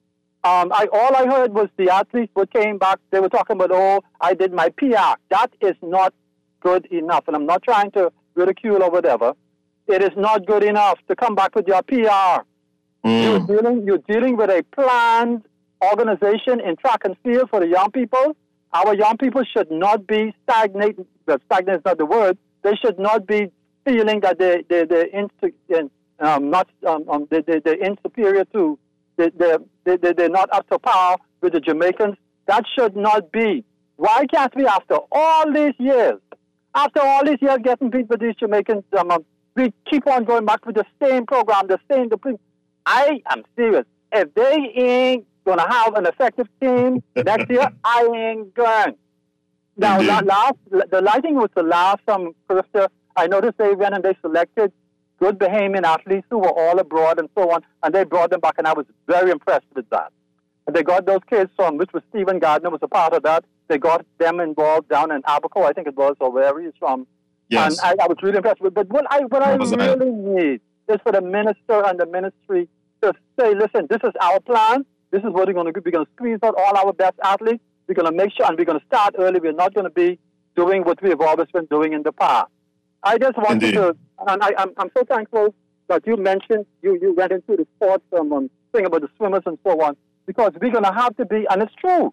Um, I, all I heard was the athletes who came back, they were talking about, oh, I did my P R. That is not good enough. And I'm not trying to ridicule or whatever. It is not good enough to come back with your P R. Mm. You're, dealing, you're dealing with a planned organization in track and field for the young people. Our young people should not be stagnated. Well, stagnant is not the word. They should not be feeling that they, they, they're insu- um, not, um, um, they, they, they're insuperior to, they, they, they, they're not up to par with the Jamaicans. That should not be. Why can't we, after all these years, after all these years getting beat with these Jamaicans, um, um, we keep on going back with the same program, the same, the I am serious. If they ain't going to have an effective team next year, I ain't going. Now, la- last, the lighting was the last um, Carifta. I noticed they went and they selected good Bahamian athletes who were all abroad and so on, and they brought them back, and I was very impressed with that. And they got those kids from, which was Stephen Gardner was a part of that. They got them involved down in Abaco, I think it was, or wherever he's from. Yes. And I, I was really impressed with. But what I what I Was I? really need is for the minister and the ministry to say, listen, this is our plan. This is what we're going to do. We're going to squeeze out all our best athletes. We're going to make sure, and we're going to start early. We're not going to be doing what we've always been doing in the past. I just wanted Indeed. to, and I, I'm, I'm so thankful that you mentioned, you, you went into the sports um, um, thing about the swimmers and so on, because we're going to have to be, and it's true,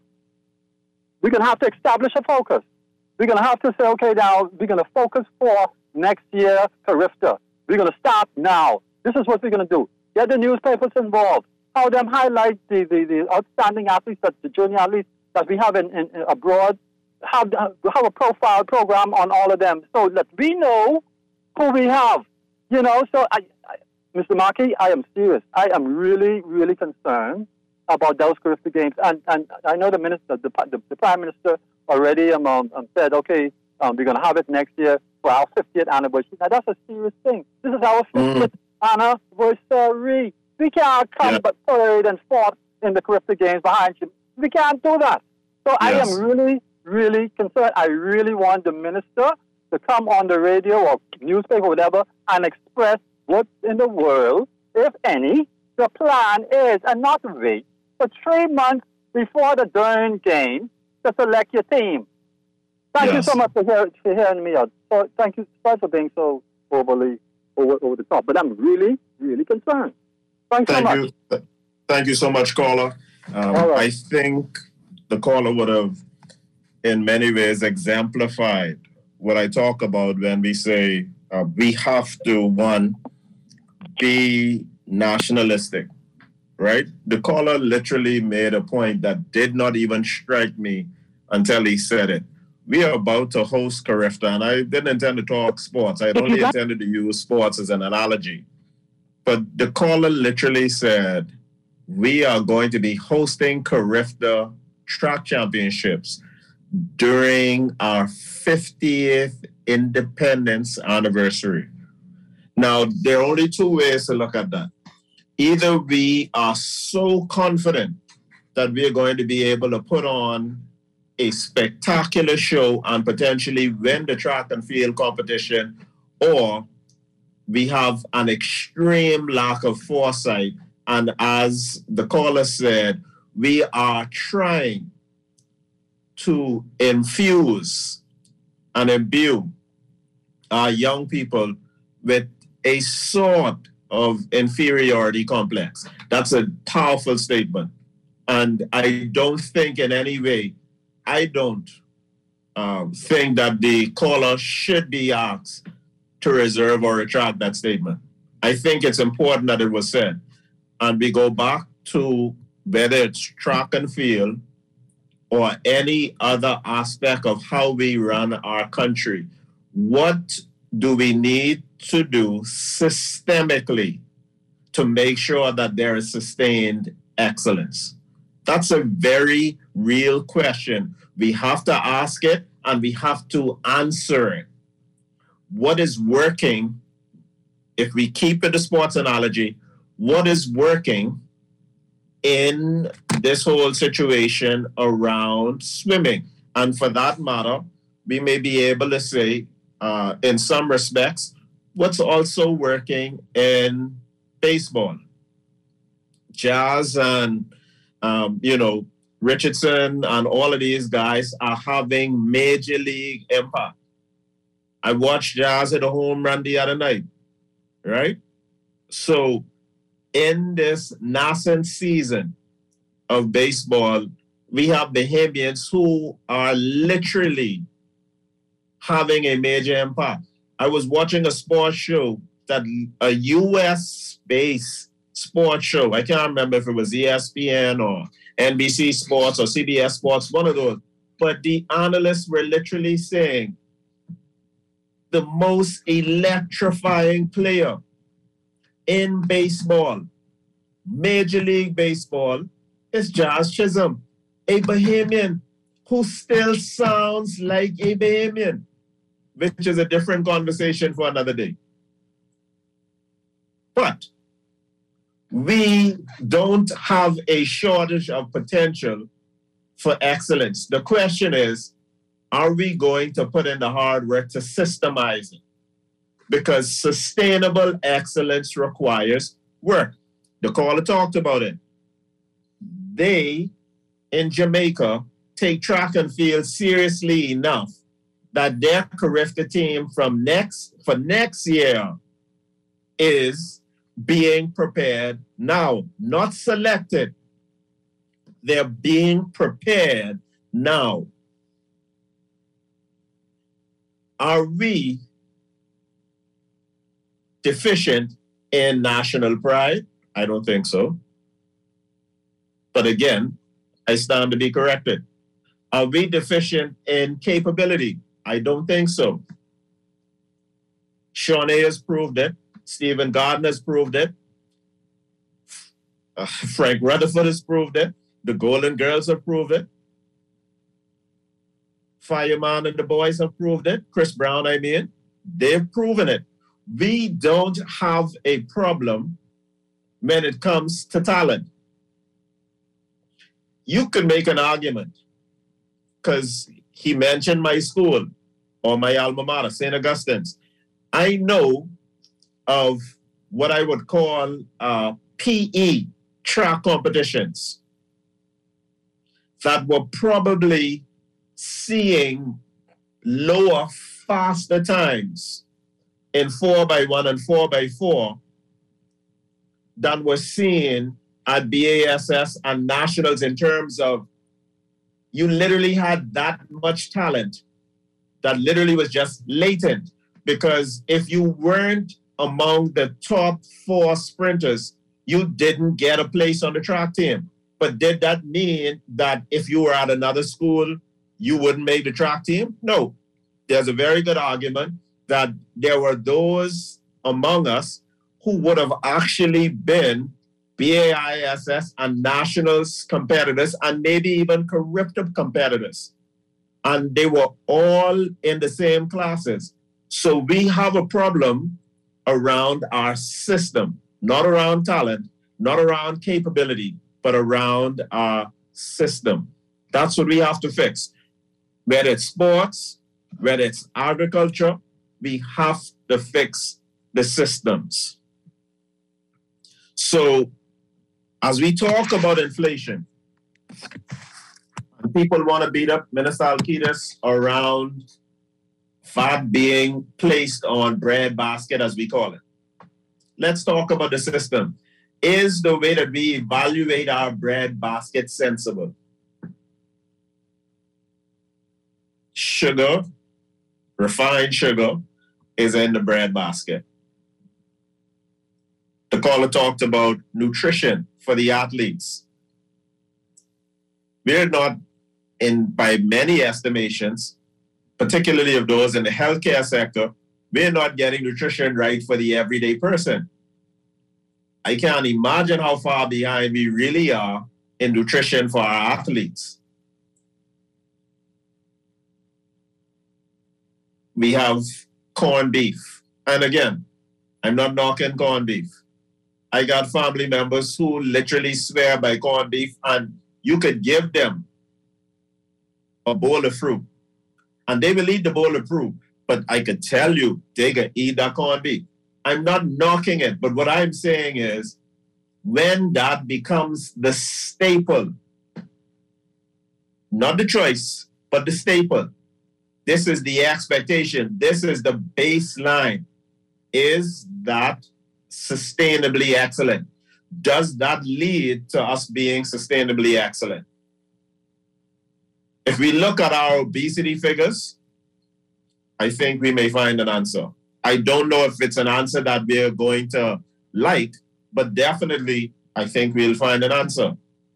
we're going to have to establish a focus. We're going to have to say, okay, now we're going to focus for next year Carifta. We're going to start now. This is what we're going to do. Get the newspapers involved. How them highlight the, the, the outstanding athletes, that the junior athletes that we have in, in, in abroad. Have, have a profile program on all of them so that we know who we have. You know, so I, I, Mister Markey, I am serious. I am really, really concerned about those Carifta games. And and I know the minister, the, the, the Prime Minister already um, um, said, okay, um, we're going to have it next year for our fiftieth anniversary. Now, that's a serious thing. This is our fiftieth mm. anniversary. We can't come yeah. but third and fourth in the Carifta games behind you. We can't do that. So yes. I am really, really concerned. I really want the minister to come on the radio or newspaper or whatever and express what in the world, if any, the plan is, and not wait for three months before the darn game to select your team. Thank yes. you so much for, hear, for hearing me out. So thank you sorry for being so overly over, over the top. But I'm really, really concerned. Thanks Thank so you. much. Th- Thank you so much, caller. Um, All right. I think the caller would have, in many ways, exemplified what I talk about when we say uh, we have to, one, be nationalistic, right? The caller literally made a point that did not even strike me until he said it. We are about to host Carifta, and I didn't intend to talk sports. I had only intended to use sports as an analogy. But the caller literally said, we are going to be hosting Carifta track championships during our fiftieth independence anniversary. Now, there are only two ways to look at that. Either we are so confident that we are going to be able to put on a spectacular show and potentially win the track and field competition, or we have an extreme lack of foresight. And as the caller said, we are trying to infuse and imbue our young people with a sort of inferiority complex. That's a powerful statement. And I don't think in any way, I don't um, think that the caller should be asked to reserve or retract that statement. I think it's important that it was said. And we go back to whether it's track and field or any other aspect of how we run our country. What do we need to do systemically to make sure that there is sustained excellence? That's a very real question. We have to ask it and we have to answer it. What is working, if we keep it a sports analogy, what is working in this whole situation around swimming? And for that matter, we may be able to say, uh, in some respects, what's also working in baseball. Jazz and, um, you know, Richardson and all of these guys are having major league impact. I watched Jazz hit a home run the other night, right? So in this nascent season of baseball, we have Bahamians who are literally having a major impact. I was watching a sports show, that a U S-based sports show. I can't remember if it was E S P N or N B C Sports or C B S Sports, one of those. But the analysts were literally saying the most electrifying player in baseball, Major League Baseball, is Jazz Chisholm, a Bahamian who still sounds like a Bahamian, which is a different conversation for another day. But we don't have a shortage of potential for excellence. The question is, are we going to put in the hard work to systemize it? Because sustainable excellence requires work. The caller talked about it. They, in Jamaica, take track and field seriously enough that their Carifta team from next for next year is being prepared now, not selected. They're being prepared now. Are we deficient in national pride? I don't think so. But again, I stand to be corrected. Are we deficient in capability? I don't think so. Shawnee has proved it. Stephen Gardner has proved it. Uh, Frank Rutherford has proved it. The Golden Girls have proved it. Fireman and the boys have proved it. Chris Brown, I mean, they've proven it. We don't have a problem when it comes to talent. You could make an argument, because he mentioned my school or my alma mater, Saint Augustine's. I know of what I would call uh, P E track competitions that were probably seeing lower, faster times in four by one and four by four than we're seeing at B A S S and nationals in terms of you literally had that much talent that literally was just latent. Because if you weren't among the top four sprinters, you didn't get a place on the track team. But did that mean that if you were at another school, you wouldn't make the track team? No. There's a very good argument that there were those among us who would have actually been B A I S S and nationals competitors and maybe even corrective competitors. And they were all in the same classes. So we have a problem around our system, not around talent, not around capability, but around our system. That's what we have to fix. Whether it's sports, whether it's agriculture, we have to fix the systems. So as we talk about inflation, and people want to beat up Minister Alcides around fat being placed on bread basket, as we call it. Let's talk about the system. Is the way that we evaluate our bread basket sensible? Sugar, refined sugar, is in the bread basket. The caller talked about nutrition for the athletes. We're not, in by many estimations, particularly of those in the healthcare sector, we're not getting nutrition right for the everyday person. I can't imagine how far behind we really are in nutrition for our athletes. We have corned beef. And again, I'm not knocking corned beef. I got family members who literally swear by corned beef, and you could give them a bowl of fruit and they will eat the bowl of fruit. But I could tell you, they could eat that corned beef. I'm not knocking it, but what I'm saying is when that becomes the staple, not the choice, but the staple, this is the expectation, this is the baseline. Is that sustainably excellent? Does that lead to us being sustainably excellent? If we look at our obesity figures, I think we may find an answer. I don't know if it's an answer that we're going to like, but definitely I think we'll find an answer.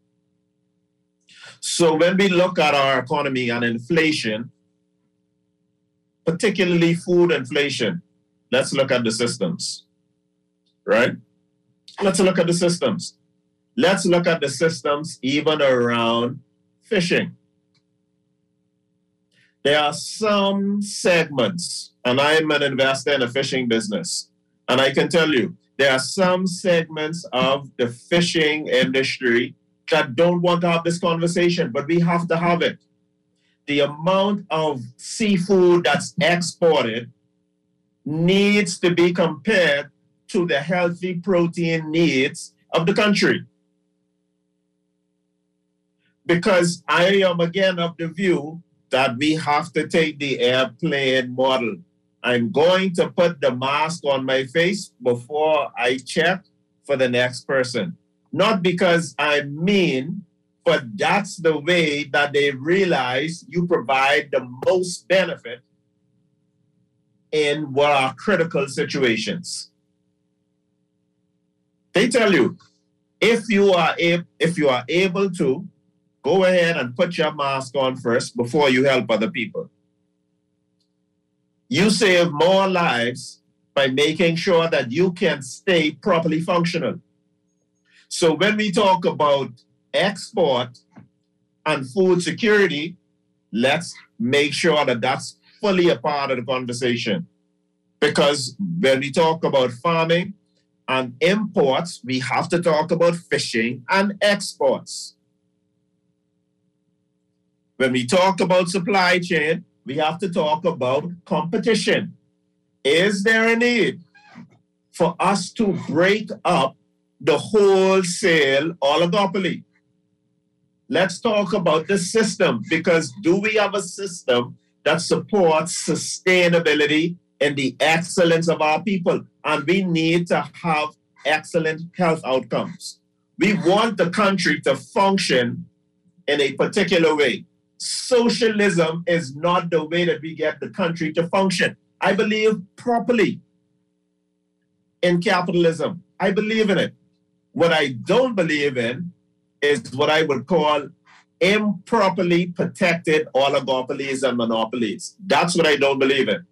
So when we look at our economy and inflation, particularly food inflation, let's look at the systems, right? Let's look at the systems. Let's look at the systems even around fishing. There are some segments, and I'm an investor in a fishing business, and I can tell you, there are some segments of the fishing industry that don't want to have this conversation, but we have to have it. The amount of seafood that's exported needs to be compared to the healthy protein needs of the country. Because I am again of the view that we have to take the airplane model. I'm going to put the mask on my face before I check for the next person. Not because I'm mean, but that's the way that they realize you provide the most benefit in what are critical situations. They tell you, if you are ab- if you are able to, go ahead and put your mask on first before you help other people. You save more lives by making sure that you can stay properly functional. So when we talk about export and food security, let's make sure that that's fully a part of the conversation. Because when we talk about farming and imports, we have to talk about fishing and exports. When we talk about supply chain, we have to talk about competition. Is there a need for us to break up the wholesale oligopoly? Let's talk about the system, because do we have a system that supports sustainability and the excellence of our people? And we need to have excellent health outcomes. We want the country to function in a particular way. Socialism is not the way that we get the country to function. I believe properly in capitalism. I believe in it. What I don't believe in is what I would call improperly protected oligopolies and monopolies. That's what I don't believe in.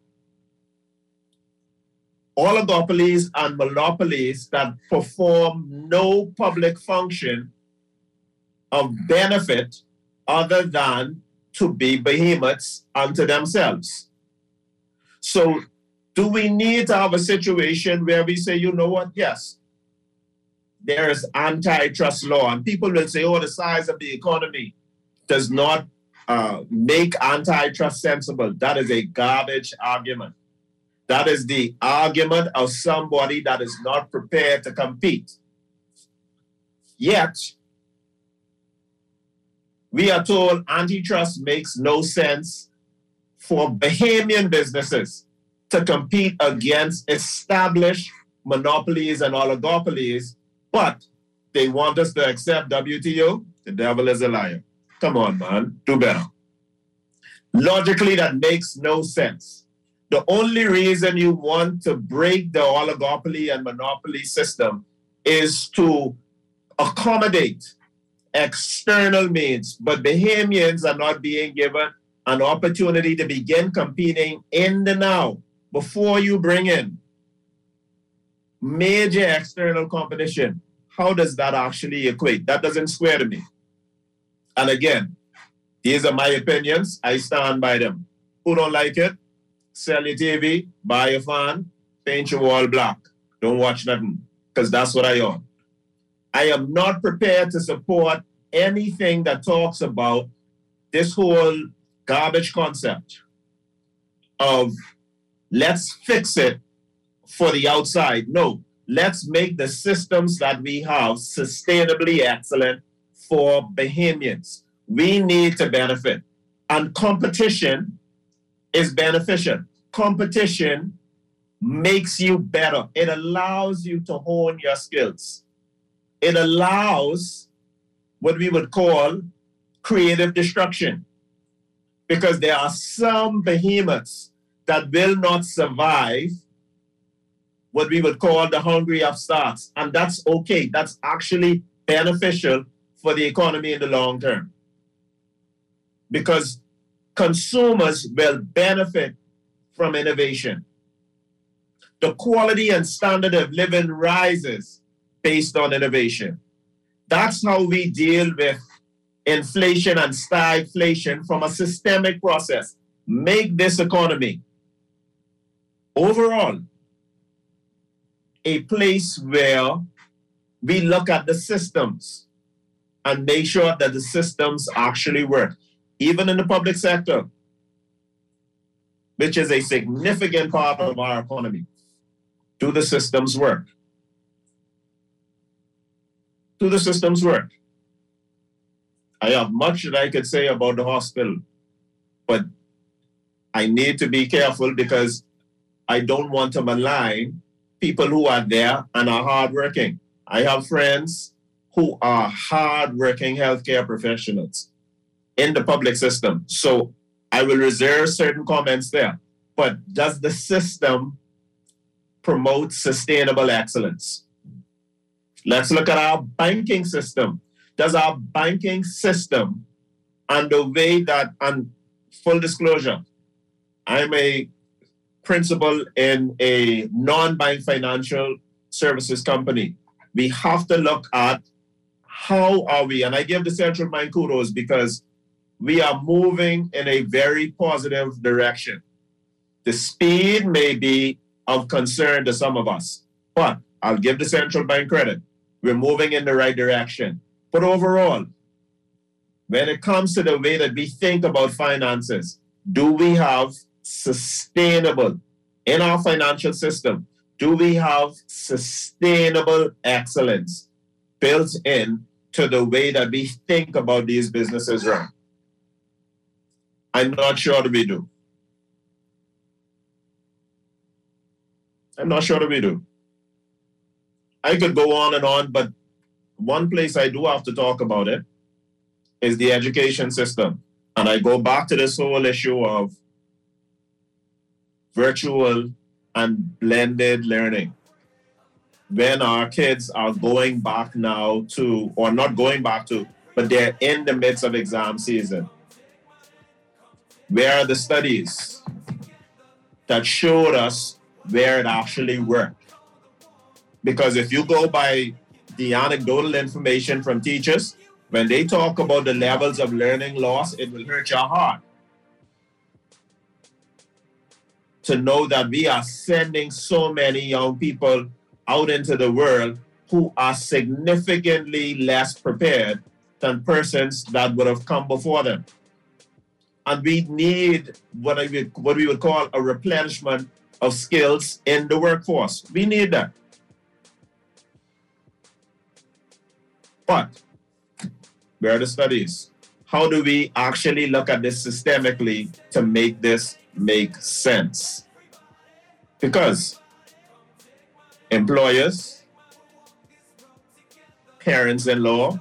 Oligopolies and monopolies that perform no public function of benefit other than to be behemoths unto themselves. So do we need to have a situation where we say, you know what, yes, there is antitrust law, and people will say, oh, the size of the economy does not uh, make antitrust sensible. That is a garbage argument. That is the argument of somebody that is not prepared to compete. Yet, we are told antitrust makes no sense for Bahamian businesses to compete against established monopolies and oligopolies, but they want us to accept W T O. The devil is a liar. Come on, man, do better. Logically, that makes no sense. The only reason you want to break the oligopoly and monopoly system is to accommodate external means, but Bahamians are not being given an opportunity to begin competing in the now before you bring in major external competition. How does that actually equate? That doesn't square to me. And again, these are my opinions. I stand by them. Who don't like it? Sell your T V, buy a fan, paint your wall black. Don't watch nothing, because that's what I own. I am not prepared to support anything that talks about this whole garbage concept of let's fix it for the outside. No, let's make the systems that we have sustainably excellent for Bahamians. We need to benefit. And competition is beneficial. Competition makes you better. It allows you to hone your skills. It allows what we would call creative destruction, because there are some behemoths that will not survive what we would call the hungry upstarts. And that's okay. That's actually beneficial for the economy in the long term, because consumers will benefit from innovation. The quality and standard of living rises based on innovation. That's how we deal with inflation and stagflation from a systemic process. Make this economy overall a place where we look at the systems and make sure that the systems actually work, even in the public sector, which is a significant part of our economy. Do the systems work? Do the systems work? I have much that I could say about the hospital, but I need to be careful because I don't want to malign people who are there and are hardworking. I have friends who are hardworking healthcare professionals in the public system. So I will reserve certain comments there. But does the system promote sustainable excellence? Let's look at our banking system. Does our banking system and the way that, and full disclosure, I'm a principal in a non-bank financial services company. We have to look at how are we, and I give the central bank kudos because we are moving in a very positive direction. The speed may be of concern to some of us, but I'll give the central bank credit. We're moving in the right direction. But overall, when it comes to the way that we think about finances, do we have sustainable, in our financial system, do we have sustainable excellence built in to the way that we think about these businesses run? I'm not sure that we do. I'm not sure that we do. I could go on and on, but one place I do have to talk about it is the education system. And I go back to this whole issue of virtual and blended learning. When our kids are going back now to, or not going back to, but they're in the midst of exam season. Where are the studies that showed us where it actually worked? Because if you go by the anecdotal information from teachers, when they talk about the levels of learning loss, it will hurt your heart to know that we are sending so many young people out into the world who are significantly less prepared than persons that would have come before them. And we need what, I would, what we would call a replenishment of skills in the workforce. We need that. But where are the studies? How do we actually look at this systemically to make this make sense? Because employers, parents-in-law,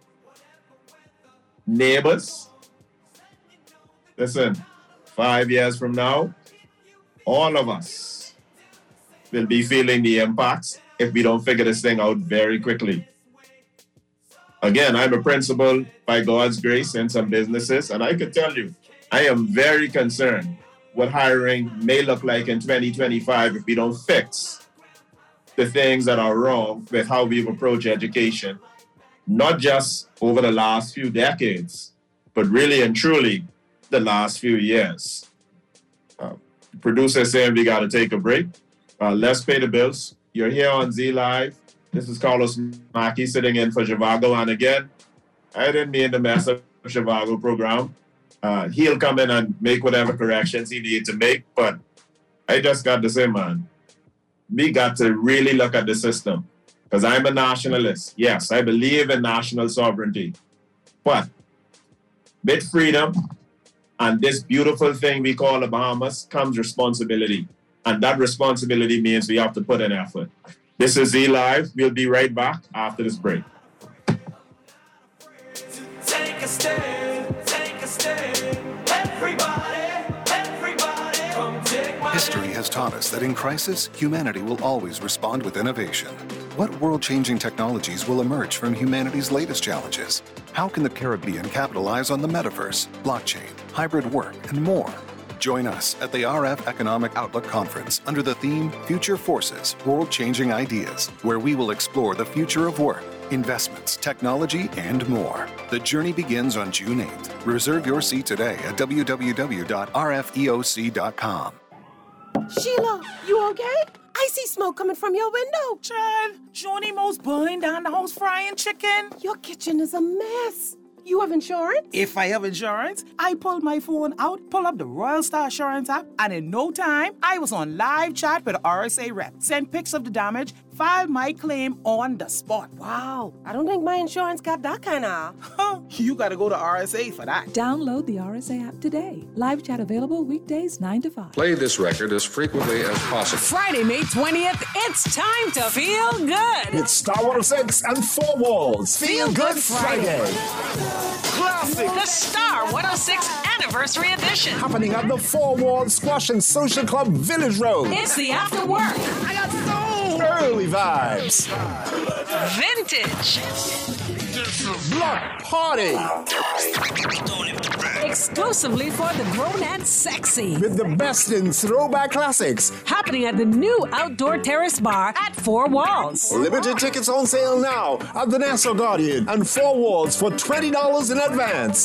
neighbors, listen, five years from now, all of us will be feeling the impacts if we don't figure this thing out very quickly. Again, I'm a principal by God's grace in some businesses, and I can tell you, I am very concerned what hiring may look like in twenty twenty-five if we don't fix the things that are wrong with how we've approached education, not just over the last few decades, but really and truly the last few years. Uh, producer saying we got to take a break. Uh, let's pay the bills. You're here on Z Live. This is Carlos Mackey sitting in for Zhivago. And again, I didn't mean to mess up the Zhivago program. Uh, he'll come in and make whatever corrections he needs to make. But I just got to say, man, we got to really look at the system. Because I'm a nationalist. Yes, I believe in national sovereignty. But with freedom and this beautiful thing we call the Bahamas comes responsibility. And that responsibility means we have to put in effort. This is Z Live. We'll be right back after this break. Take a stand, take a stand. Everybody, everybody, come take my History has taught us that in crisis, humanity will always respond with innovation. What world-changing technologies will emerge from humanity's latest challenges? How can the Caribbean capitalize on the metaverse, blockchain, hybrid work, and more? Join us at the R F Economic Outlook Conference under the theme Future Forces, World-Changing Ideas, where we will explore the future of work, investments, technology, and more. The journey begins on June eighth. Reserve your seat today at w w w dot r f e o c dot com. Sheila, you okay? I see smoke coming from your window. Chad, Johnny Mo's burning down the house frying chicken. Your kitchen is a mess. You have insurance? If I have insurance, I pulled my phone out, pull up the Royal Star Assurance app, and in no time, I was on live chat with the R S A rep. Sent pics of the damage, filed my claim on the spot. Wow, I don't think my insurance got that kind of. Huh, you gotta go to R S A for that. Download the R S A app today. Live chat available weekdays nine to five. Play this record as frequently as possible. Friday, May twentieth, it's time to feel good. It's Star one oh six and Four Walls. Feel, feel Good Friday. Friday. Classic. The Star one oh six Anniversary Edition. Happening at the Four Walls Squash and Social Club Village Road. It's the after work. I got so early vibes. Vintage. Block party. Exclusively for the grown and sexy. With the best in throwback classics. Happening at the new Outdoor Terrace Bar at Four Walls. Limited tickets on sale now at the Nassau Guardian and Four Walls for twenty dollars in advance.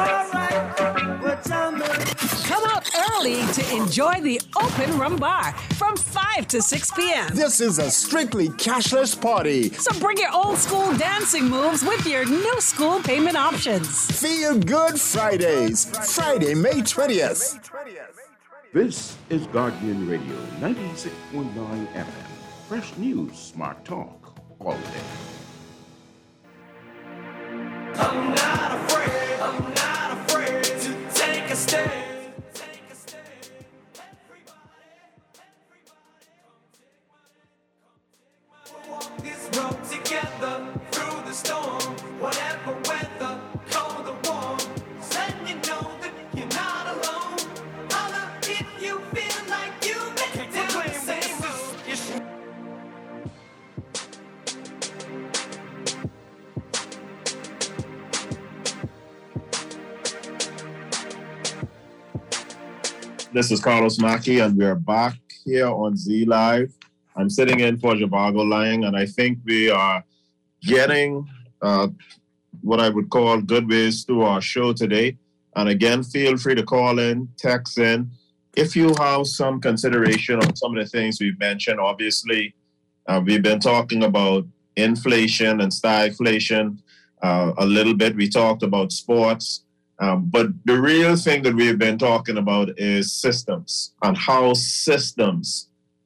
Come out early to enjoy the open room bar from five to six p.m. This is a strictly cashless party. So bring your old school dancing moves with your new school payment options. Feel Good Fridays. Friday, May twentieth. This is Guardian Radio, ninety-six point nine F M. Fresh news, smart talk, all day. I'm not afraid, I'm not afraid to take a stand. This grow together through the storm. Whatever weather, cold or warm, just letting you know that you're not alone. Holler if you feel like you've been down the same road. This is Carlos Mackey, and we're back here on Z Live. I'm sitting in for Zhivago Lang, and I think we are getting uh, what I would call good ways to our show today. And again, feel free to call in, text in. If you have some consideration on some of the things we've mentioned, obviously, uh, we've been talking about inflation and stagflation uh, a little bit. We talked about sports. Um, but the real thing that we've been talking about is systems and how systems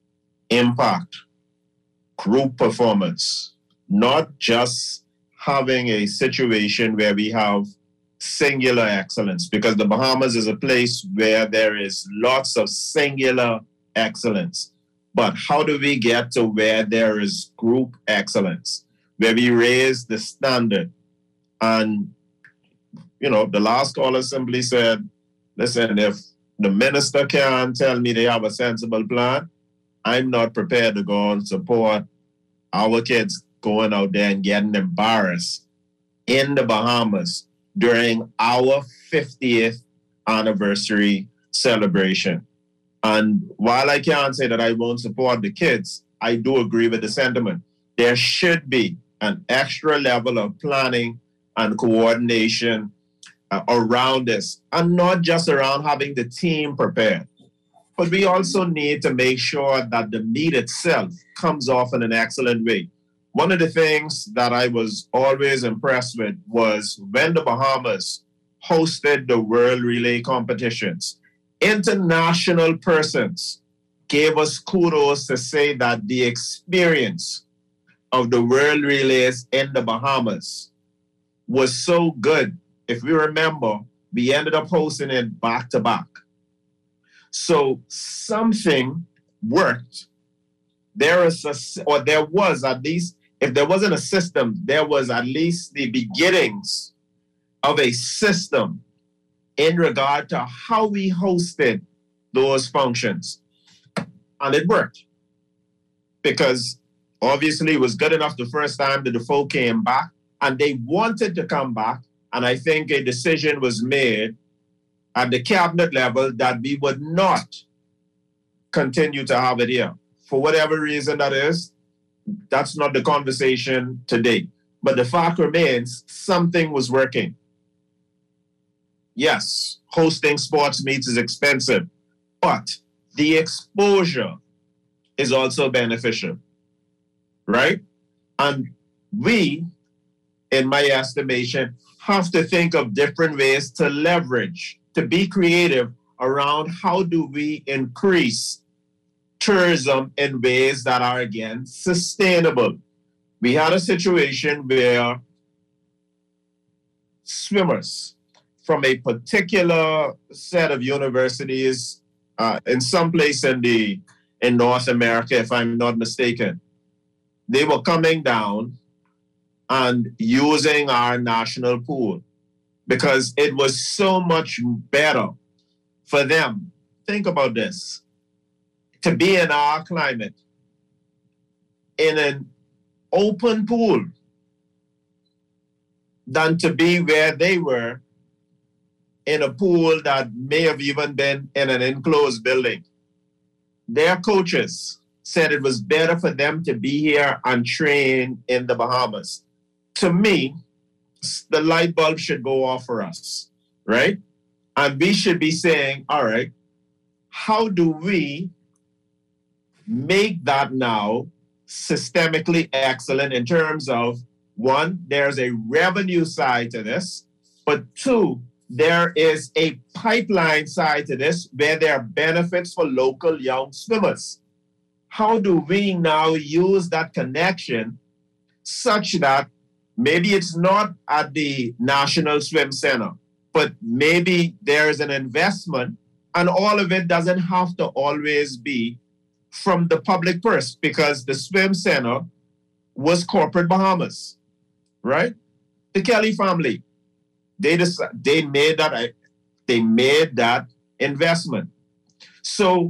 impact group performance, not just having a situation where we have singular excellence, because the Bahamas is a place where there is lots of singular excellence. But how do we get to where there is group excellence, where we raise the standard? And you know, the last caller simply said, listen, if the minister can't tell me they have a sensible plan, I'm not prepared to go and support our kids going out there and getting embarrassed in the Bahamas during our fiftieth anniversary celebration. And while I can't say that I won't support the kids, I do agree with the sentiment. There should be an extra level of planning and coordination Uh, around this, and not just around having the team prepared, but we also need to make sure that the meet itself comes off in an excellent way. One of the things that I was always impressed with was when the Bahamas hosted the World Relay competitions, international persons gave us kudos to say that the experience of the World Relays in the Bahamas was so good. If we remember, we ended up hosting it back to back. So something worked. There is a, or there was at least, if there wasn't a system, there was at least the beginnings of a system in regard to how we hosted those functions. And it worked. Because obviously it was good enough the first time that the folk came back, and they wanted to come back. And I think a decision was made at the cabinet level that we would not continue to have it here. For whatever reason that is, that's not the conversation today. But the fact remains, something was working. Yes, hosting sports meets is expensive, but the exposure is also beneficial, right? And we, in my estimation, have to think of different ways to leverage, to be creative around how do we increase tourism in ways that are, again, sustainable. We had a situation where swimmers from a particular set of universities uh, in some place in the in North America, if I'm not mistaken, they were coming down and using our national pool because it was so much better for them. Think about this. To be in our climate, in an open pool, than to be where they were in a pool that may have even been in an enclosed building. Their coaches said it was better for them to be here and train in the Bahamas. To me, the light bulb should go off for us, right? And we should be saying, all right, how do we make that now systemically excellent in terms of, one, there's a revenue side to this, but two, there is a pipeline side to this where there are benefits for local young swimmers. How do we now use that connection such that maybe it's not at the National Swim Center, but maybe there's an investment and all of it doesn't have to always be from the public purse, because the swim center was corporate Bahamas, right? The Kelly family. They decided, they made that they made that investment. So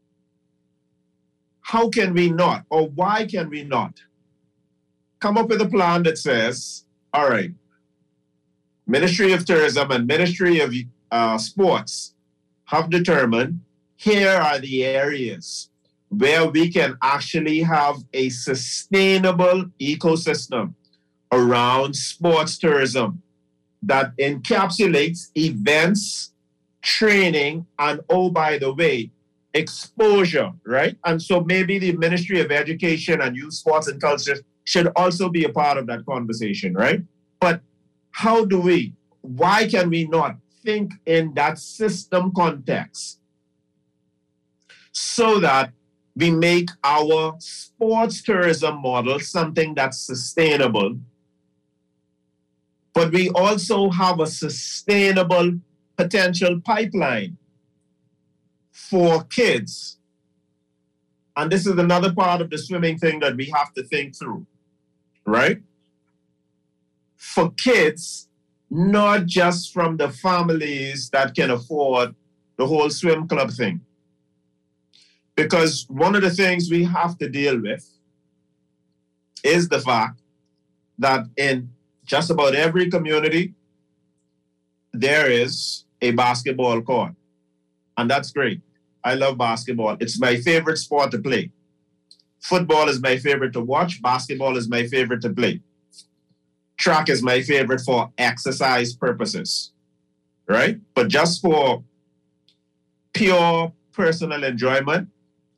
how can we not, or why can we not come up with a plan that says, all right, Ministry of Tourism and Ministry of uh, Sports have determined here are the areas where we can actually have a sustainable ecosystem around sports tourism that encapsulates events, training, and oh, by the way, exposure, right? And so maybe the Ministry of Education and Youth, Sports and Culture should also be a part of that conversation, right? But how do we, why can we not think in that system context so that we make our sports tourism model something that's sustainable, but we also have a sustainable potential pipeline for kids. And this is another part of the swimming thing that we have to think through, right? For kids, not just from the families that can afford the whole swim club thing. Because one of the things we have to deal with is the fact that in just about every community, there is a basketball court. And that's great. I love basketball. It's my favorite sport to play. Football is my favorite to watch. Basketball is my favorite to play. Track is my favorite for exercise purposes, right? But just for pure personal enjoyment,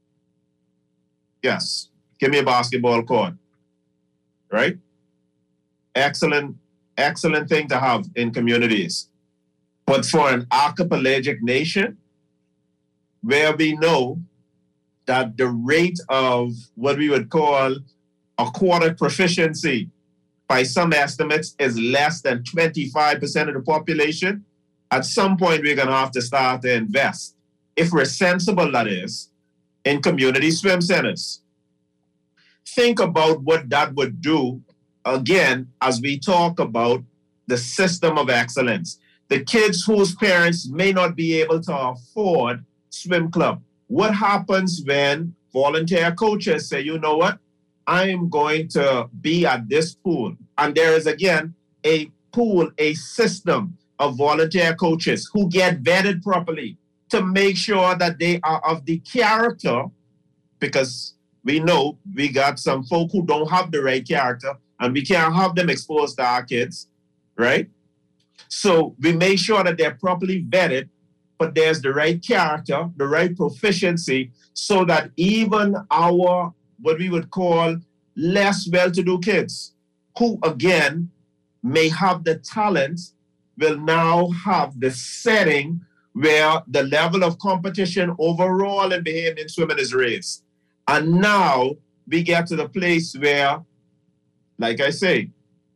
yes, give me a basketball court, right? Excellent, excellent thing to have in communities. But for an archipelagic nation, where we know that the rate of what we would call aquatic proficiency by some estimates is less than twenty-five percent of the population, at some point we're going to have to start to invest, if we're sensible, that is, in community swim centers. Think about what that would do, again, as we talk about the system of excellence. The kids whose parents may not be able to afford swim club. What happens when volunteer coaches say, you know what, I'm going to be at this pool. And there is, again, a pool, a system of volunteer coaches who get vetted properly to make sure that they are of the character, because we know we got some folk who don't have the right character and we can't have them exposed to our kids, right? So we make sure that they're properly vetted, but there's the right character, the right proficiency, so that even our, what we would call less well-to-do kids, who again may have the talent, will now have the setting where the level of competition overall in behavior in swimming is raised. And now we get to the place where, like I say,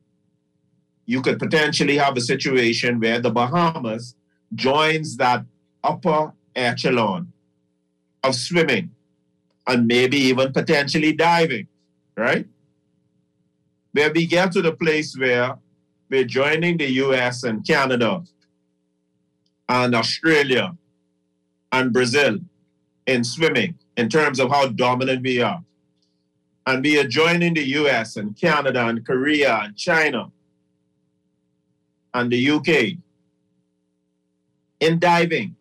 you could potentially have a situation where the Bahamas joins that upper echelon of swimming and maybe even potentially diving, right? Where we get to the place where we're joining the U S and Canada and Australia and Brazil in swimming in terms of how dominant we are. And we are joining the U S and Canada and Korea and China and the U K in diving.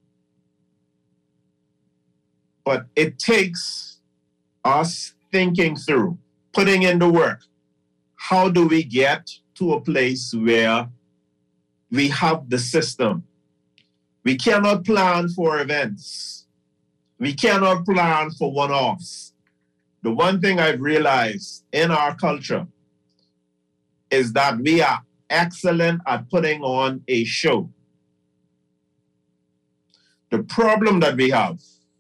But it takes us thinking through, putting in the work. How do we get to a place where we have the system? We cannot plan for events. We cannot plan for one-offs. The one thing I've realized in our culture is that we are excellent at putting on a show. The problem that we have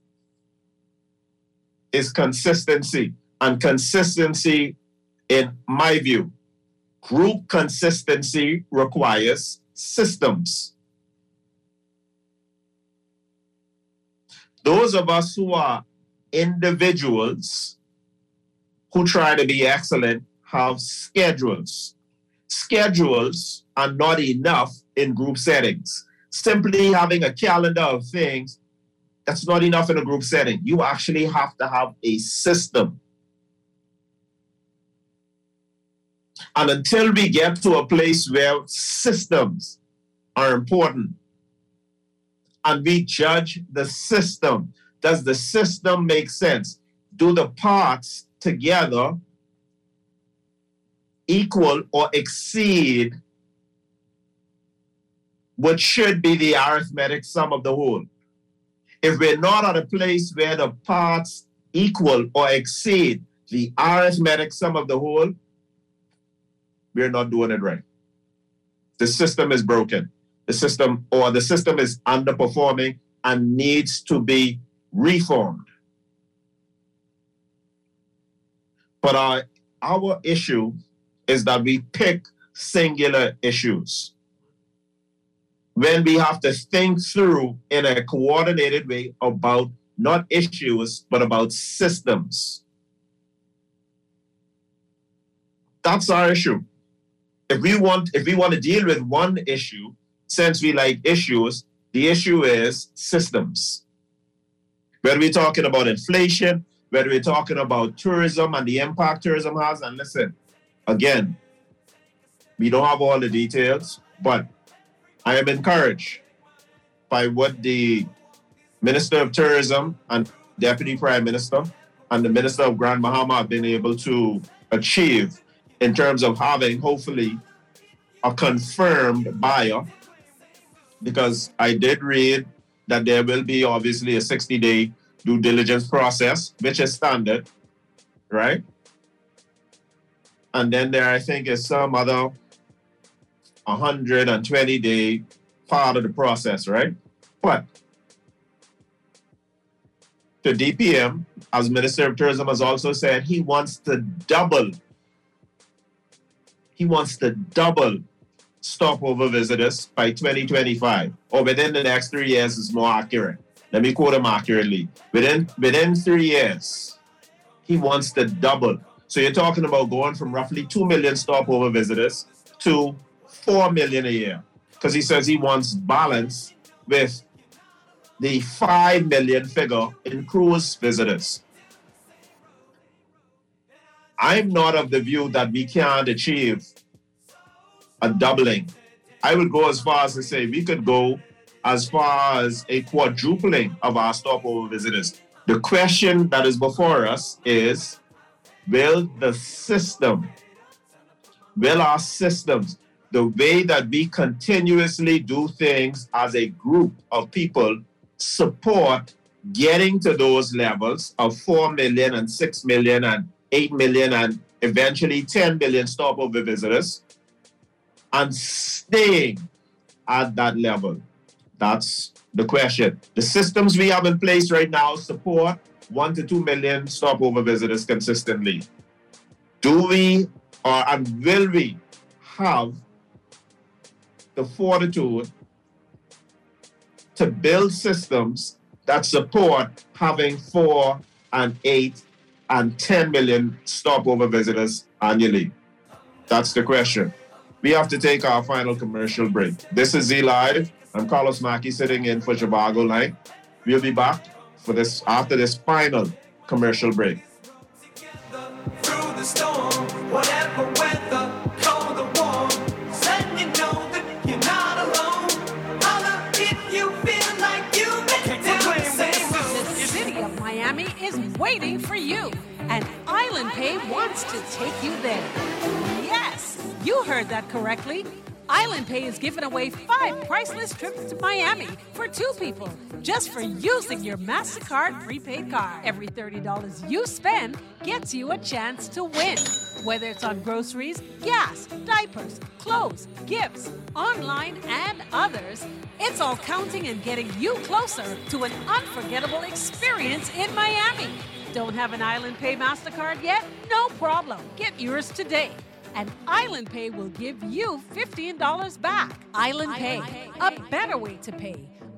is consistency. And consistency, in my view, group consistency requires systems. Those of us who are individuals who try to be excellent have schedules. Schedules are not enough in group settings. Simply having a calendar of things, that's not enough in a group setting. You actually have to have a system. And until we get to a place where systems are important and we judge the system, does the system make sense? Do the parts together equal or exceed what should be the arithmetic sum of the whole? If we're not at a place where the parts equal or exceed the arithmetic sum of the whole, we're not doing it right. The system is broken. The system or the system is underperforming and needs to be reformed. But our, our issue is that we pick singular issues when we have to think through in a coordinated way about not issues, but about systems. That's our issue. If we want, if we want to deal with one issue, since we like issues, the issue is systems. Whether we're talking about inflation, whether we're talking about tourism and the impact tourism has, and listen, again, we don't have all the details, but I am encouraged by what the Minister of Tourism and Deputy Prime Minister and the Minister of Grand Bahama have been able to achieve in terms of having, hopefully, a confirmed buyer, because I did read that there will be obviously a sixty-day due diligence process, which is standard, right? And then there, I think, is some other one hundred twenty day part of the process, right? But the D P M, as Minister of Tourism has also said, he wants to double He wants to double stopover visitors by twenty twenty-five, or within the next three years is more accurate. Let me quote him accurately. Within, within three years, he wants to double. So you're talking about going from roughly two million stopover visitors to four million a year. Because he says he wants balance with the five million figure in cruise visitors. I'm not of the view that we can't achieve a doubling. I would go as far as to say we could go as far as a quadrupling of our stopover visitors. The question that is before us is, will the system, will our systems, the way that we continuously do things as a group of people, support getting to those levels of four million and six million and eight million and eventually ten million stopover visitors and staying at that level? That's the question. The systems we have in place right now support one to two million stopover visitors consistently. Do we or and will we have the fortitude to build systems that support having four and eight and ten million stopover visitors annually? That's the question. We have to take our final commercial break. This is Z Live. I'm Carlos Mackey sitting in for Zhivago Lang. We'll be back for this after this final commercial break. Through the storm, whatever weather, cold or warm, letting you know that you're not alone. Holla if you feel like you make it down the same road. The city of Miami is waiting for you, and Island Pay wants to take you there. Yes, you heard that correctly. Island Pay is giving away five priceless trips to Miami for two people just for using your MasterCard prepaid card. Every thirty dollars you spend gets you a chance to win. Whether it's on groceries, gas, diapers, clothes, gifts, online, and others, it's all counting and getting you closer to an unforgettable experience in Miami. Don't have an Island Pay MasterCard yet? No problem. Get yours today. And Island Pay will give you fifteen dollars back. Island, Island Pay, Pay, a better way to pay, a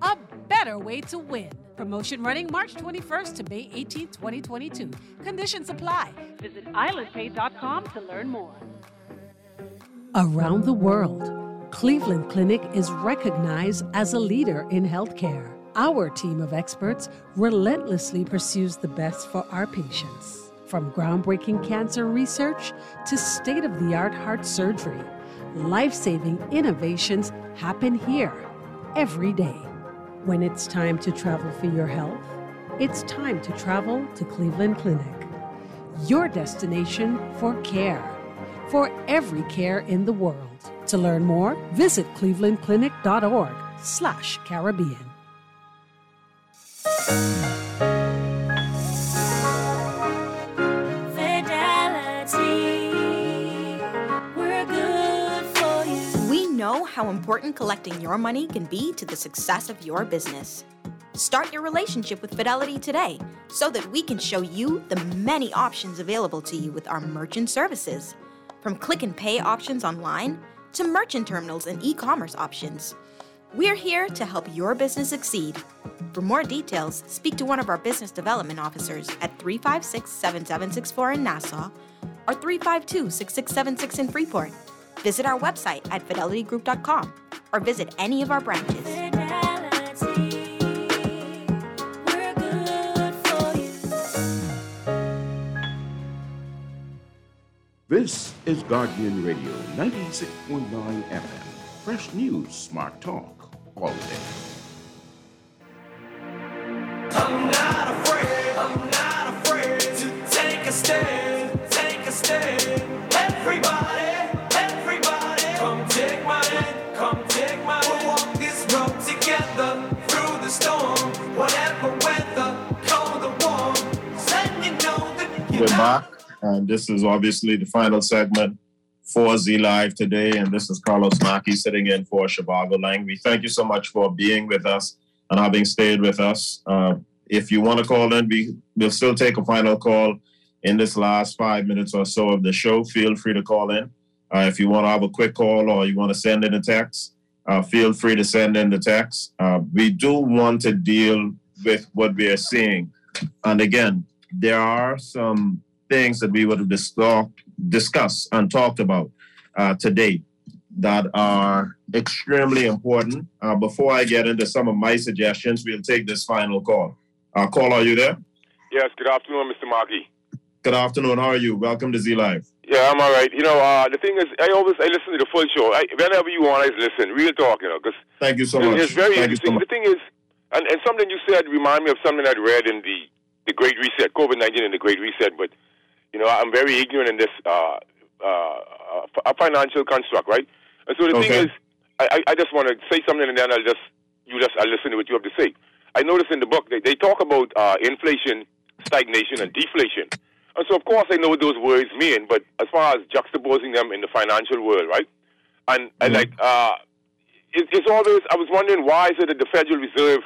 better way to win. Promotion running March twenty-first to May eighteenth, twenty twenty-two. Conditions apply. Visit island pay dot com to learn more. Around the world, Cleveland Clinic is recognized as a leader in healthcare. Our team of experts relentlessly pursues the best for our patients. From groundbreaking cancer research to state-of-the-art heart surgery, life-saving innovations happen here every day. When it's time to travel for your health, it's time to travel to Cleveland Clinic. Your destination for care, for every care in the world. To learn more, visit clevelandclinic.org slash Caribbean. Know how important collecting your money can be to the success of your business. Start your relationship with Fidelity today so that we can show you the many options available to you with our merchant services. From click and pay options online to merchant terminals and e-commerce options. We're here to help your business succeed. For more details, speak to one of our business development officers at three five six, seven seven six four in Nassau or three five two, six six seven six in Freeport. Visit our website at fidelity group dot com or visit any of our branches. This is Guardian Radio, ninety-six point nine F M. Fresh news, smart talk, all day. I'm not afraid, I'm not afraid to take a stand, take a stand. Everybody. Take my hand, come take my hand. We'll walk this road together through the storm, whatever weather, cold or warm. Let me know that you're We're back, and this is obviously the final segment for Z Live today, and this is Carlos Mackey sitting in for Shivago Lang. We thank you so much for being with us and having stayed with us. Uh, if you want to call in, we, we'll still take a final call in this last five minutes or so of the show. Feel free to call in. Uh, if you want to have a quick call or you want to send in a text, uh, feel free to send in the text. Uh, we do want to deal with what we are seeing. And again, there are some things that we would have dis- discussed and talked about uh, today that are extremely important. Uh, before I get into some of my suggestions, we'll take this final call. Uh, call, are you there? Yes, good afternoon, Mister Markey. Good afternoon. How are you? Welcome to Z Live. Yeah, I'm all right. You know, uh, the thing is, I always I listen to the full show. I, whenever you want, I listen. Real talk, you know. Cause Thank you so it's, much. It's very Thank interesting. You so the thing is, and, and something you said remind me of something I'd read in the, the Great Reset, COVID nineteen and the Great Reset. But, you know, I'm very ignorant in this uh, uh, uh, financial construct, right? And so the Okay. thing is, I, I just want to say something and then I'll just, you just, I'll listen to what you have to say. I noticed in the book, they, they talk about uh, inflation, stagnation, and deflation. And so, of course, I know what those words mean, but as far as juxtaposing them in the financial world, right? And, and like, uh, it, it's always, I was wondering, why is it that the Federal Reserve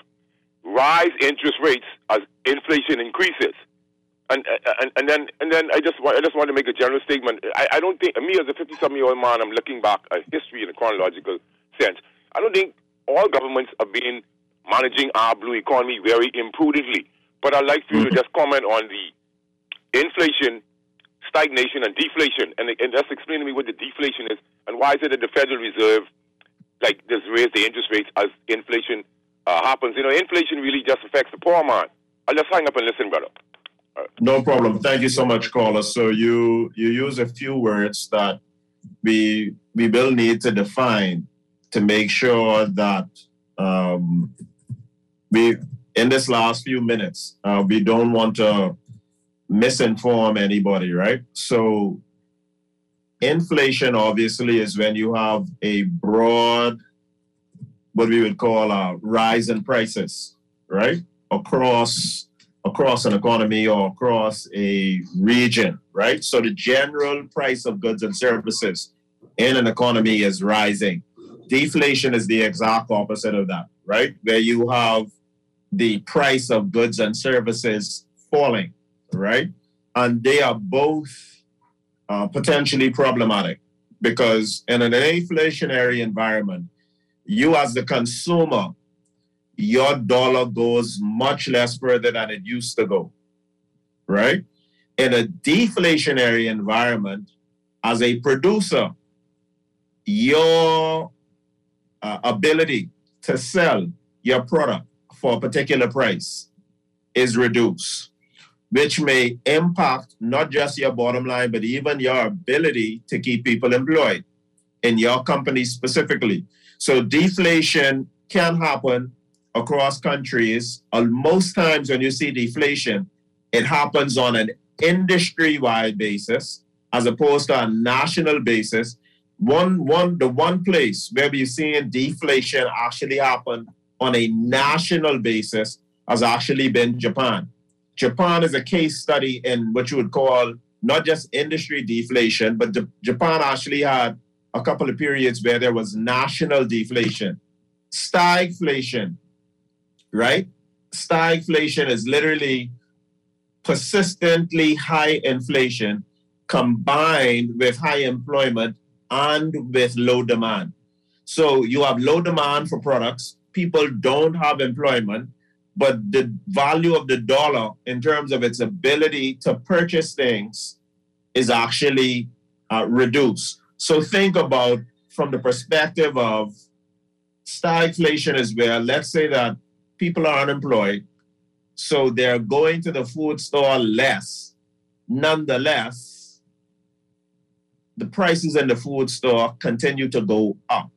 rise interest rates as inflation increases? And and, and then and then I just I just want to make a general statement. I, I don't think, me as a fifty-something-year-old man, I'm looking back at history in a chronological sense. I don't think all governments are being managing our blue economy very imprudently. But I'd like for you to just comment on the inflation, stagnation, and deflation, and, and just explain to me what the deflation is, and why is it that the Federal Reserve, like, just raise the interest rates as inflation uh, happens? You know, inflation really just affects the poor man. I'll just hang up and listen, brother. Right. No problem. Thank you so much, caller. So you you use a few words that we we will need to define to make sure that um, we, in this last few minutes, uh, we don't want to misinform anybody, right? So inflation obviously is when you have a broad, what we would call a rise in prices, right? Across across an economy or across a region, right? So the general price of goods and services in an economy is rising. Deflation is the exact opposite of that, right? Where you have the price of goods and services falling, right? And they are both uh, potentially problematic because in an inflationary environment, you as the consumer, your dollar goes much less further than it used to go, right? In a deflationary environment, as a producer, your uh, ability to sell your product for a particular price is reduced, which may impact not just your bottom line, but even your ability to keep people employed in your company specifically. So deflation can happen across countries. Uh, most times when you see deflation, it happens on an industry-wide basis as opposed to a national basis. One, one, the one place where we're seeing deflation actually happen on a national basis has actually been Japan. Japan is a case study in what you would call not just industry deflation, but J- Japan actually had a couple of periods where there was national deflation. Stagflation, right? Stagflation is literally persistently high inflation combined with high employment and with low demand. So you have low demand for products, people don't have employment, but the value of the dollar in terms of its ability to purchase things is actually uh, reduced. So think about from the perspective of stagflation as well. Let's say that people are unemployed, so they're going to the food store less. Nonetheless, the prices in the food store continue to go up.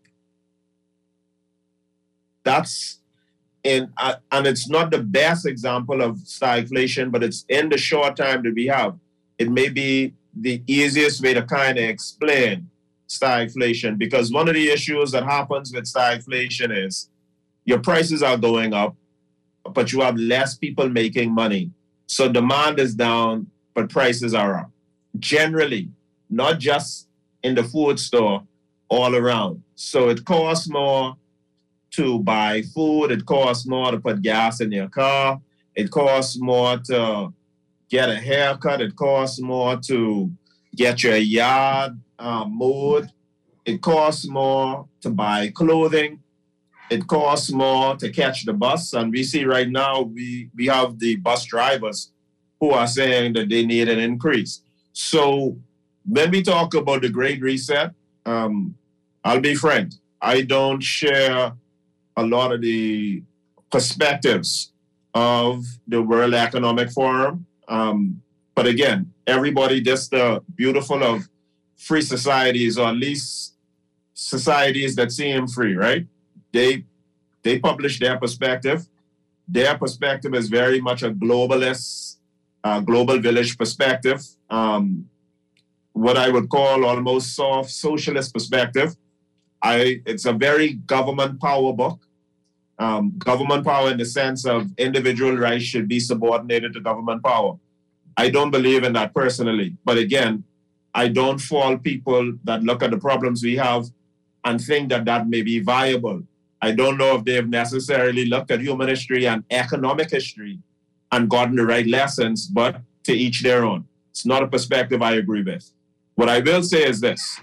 That's in, uh, and it's not the best example of stagflation, but it's in the short time that we have. It may be the easiest way to kind of explain stagflation, because one of the issues that happens with stagflation is your prices are going up, but you have less people making money. So demand is down, but prices are up. Generally, not just in the food store, all around. So it costs more to buy food. It costs more to put gas in your car. It costs more to get a haircut. It costs more to get your yard uh, mowed. It costs more to buy clothing. It costs more to catch the bus. And we see right now, we, we have the bus drivers who are saying that they need an increase. So when we talk about the Great Reset, um, I'll be frank, I don't share a lot of the perspectives of the World Economic Forum. Um, but again, everybody, just the beautiful of free societies, or at least societies that seem free, right? They they publish their perspective. Their perspective is very much a globalist, uh, global village perspective. Um, what I would call almost soft socialist perspective. I, it's a very government power book. Um, government power in the sense of individual rights should be subordinated to government power. I don't believe in that personally. But again, I don't fault people that look at the problems we have and think that that may be viable. I don't know if they've necessarily looked at human history and economic history and gotten the right lessons, but to each their own. It's not a perspective I agree with. What I will say is this.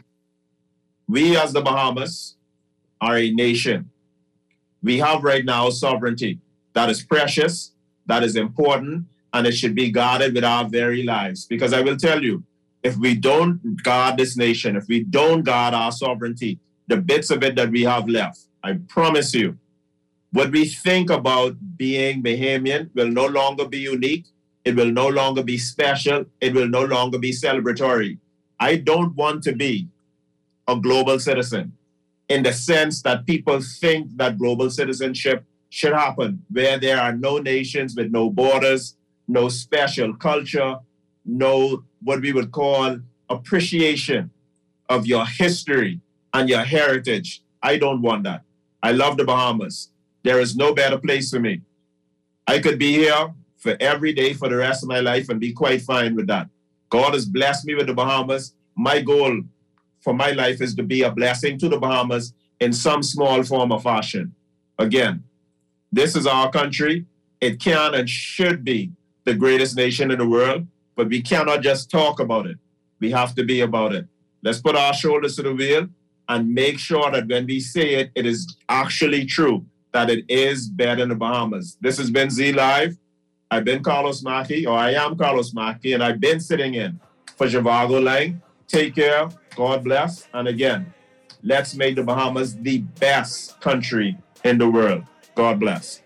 We as the Bahamas are a nation. We have right now sovereignty that is precious, that is important, and it should be guarded with our very lives. Because I will tell you, if we don't guard this nation, if we don't guard our sovereignty, the bits of it that we have left, I promise you, what we think about being Bahamian will no longer be unique. It will no longer be special. It will no longer be celebratory. I don't want to be a global citizen in the sense that people think that global citizenship should happen, where there are no nations with no borders, no special culture, no what we would call appreciation of your history and your heritage. I don't want that. I love the Bahamas. There is no better place for me. I could be here for every day for the rest of my life and be quite fine with that. God has blessed me with the Bahamas. My goal for my life is to be a blessing to the Bahamas in some small form or fashion. Again, this is our country. It can and should be the greatest nation in the world, but we cannot just talk about it. We have to be about it. Let's put our shoulders to the wheel and make sure that when we say it, it is actually true. that it is better in the Bahamas. This has been Z Live. I've been Carlos Mackey, or I am Carlos Mackey, and I've been sitting in for Zhivago Lang. Take care. God bless. And again, let's make the Bahamas the best country in the world. God bless.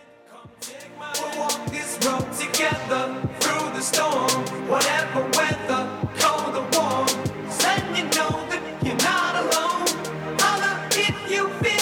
Walk this road together through the storm, whatever weather, cold or warm. Letting you know that you're not alone. Holla if you feel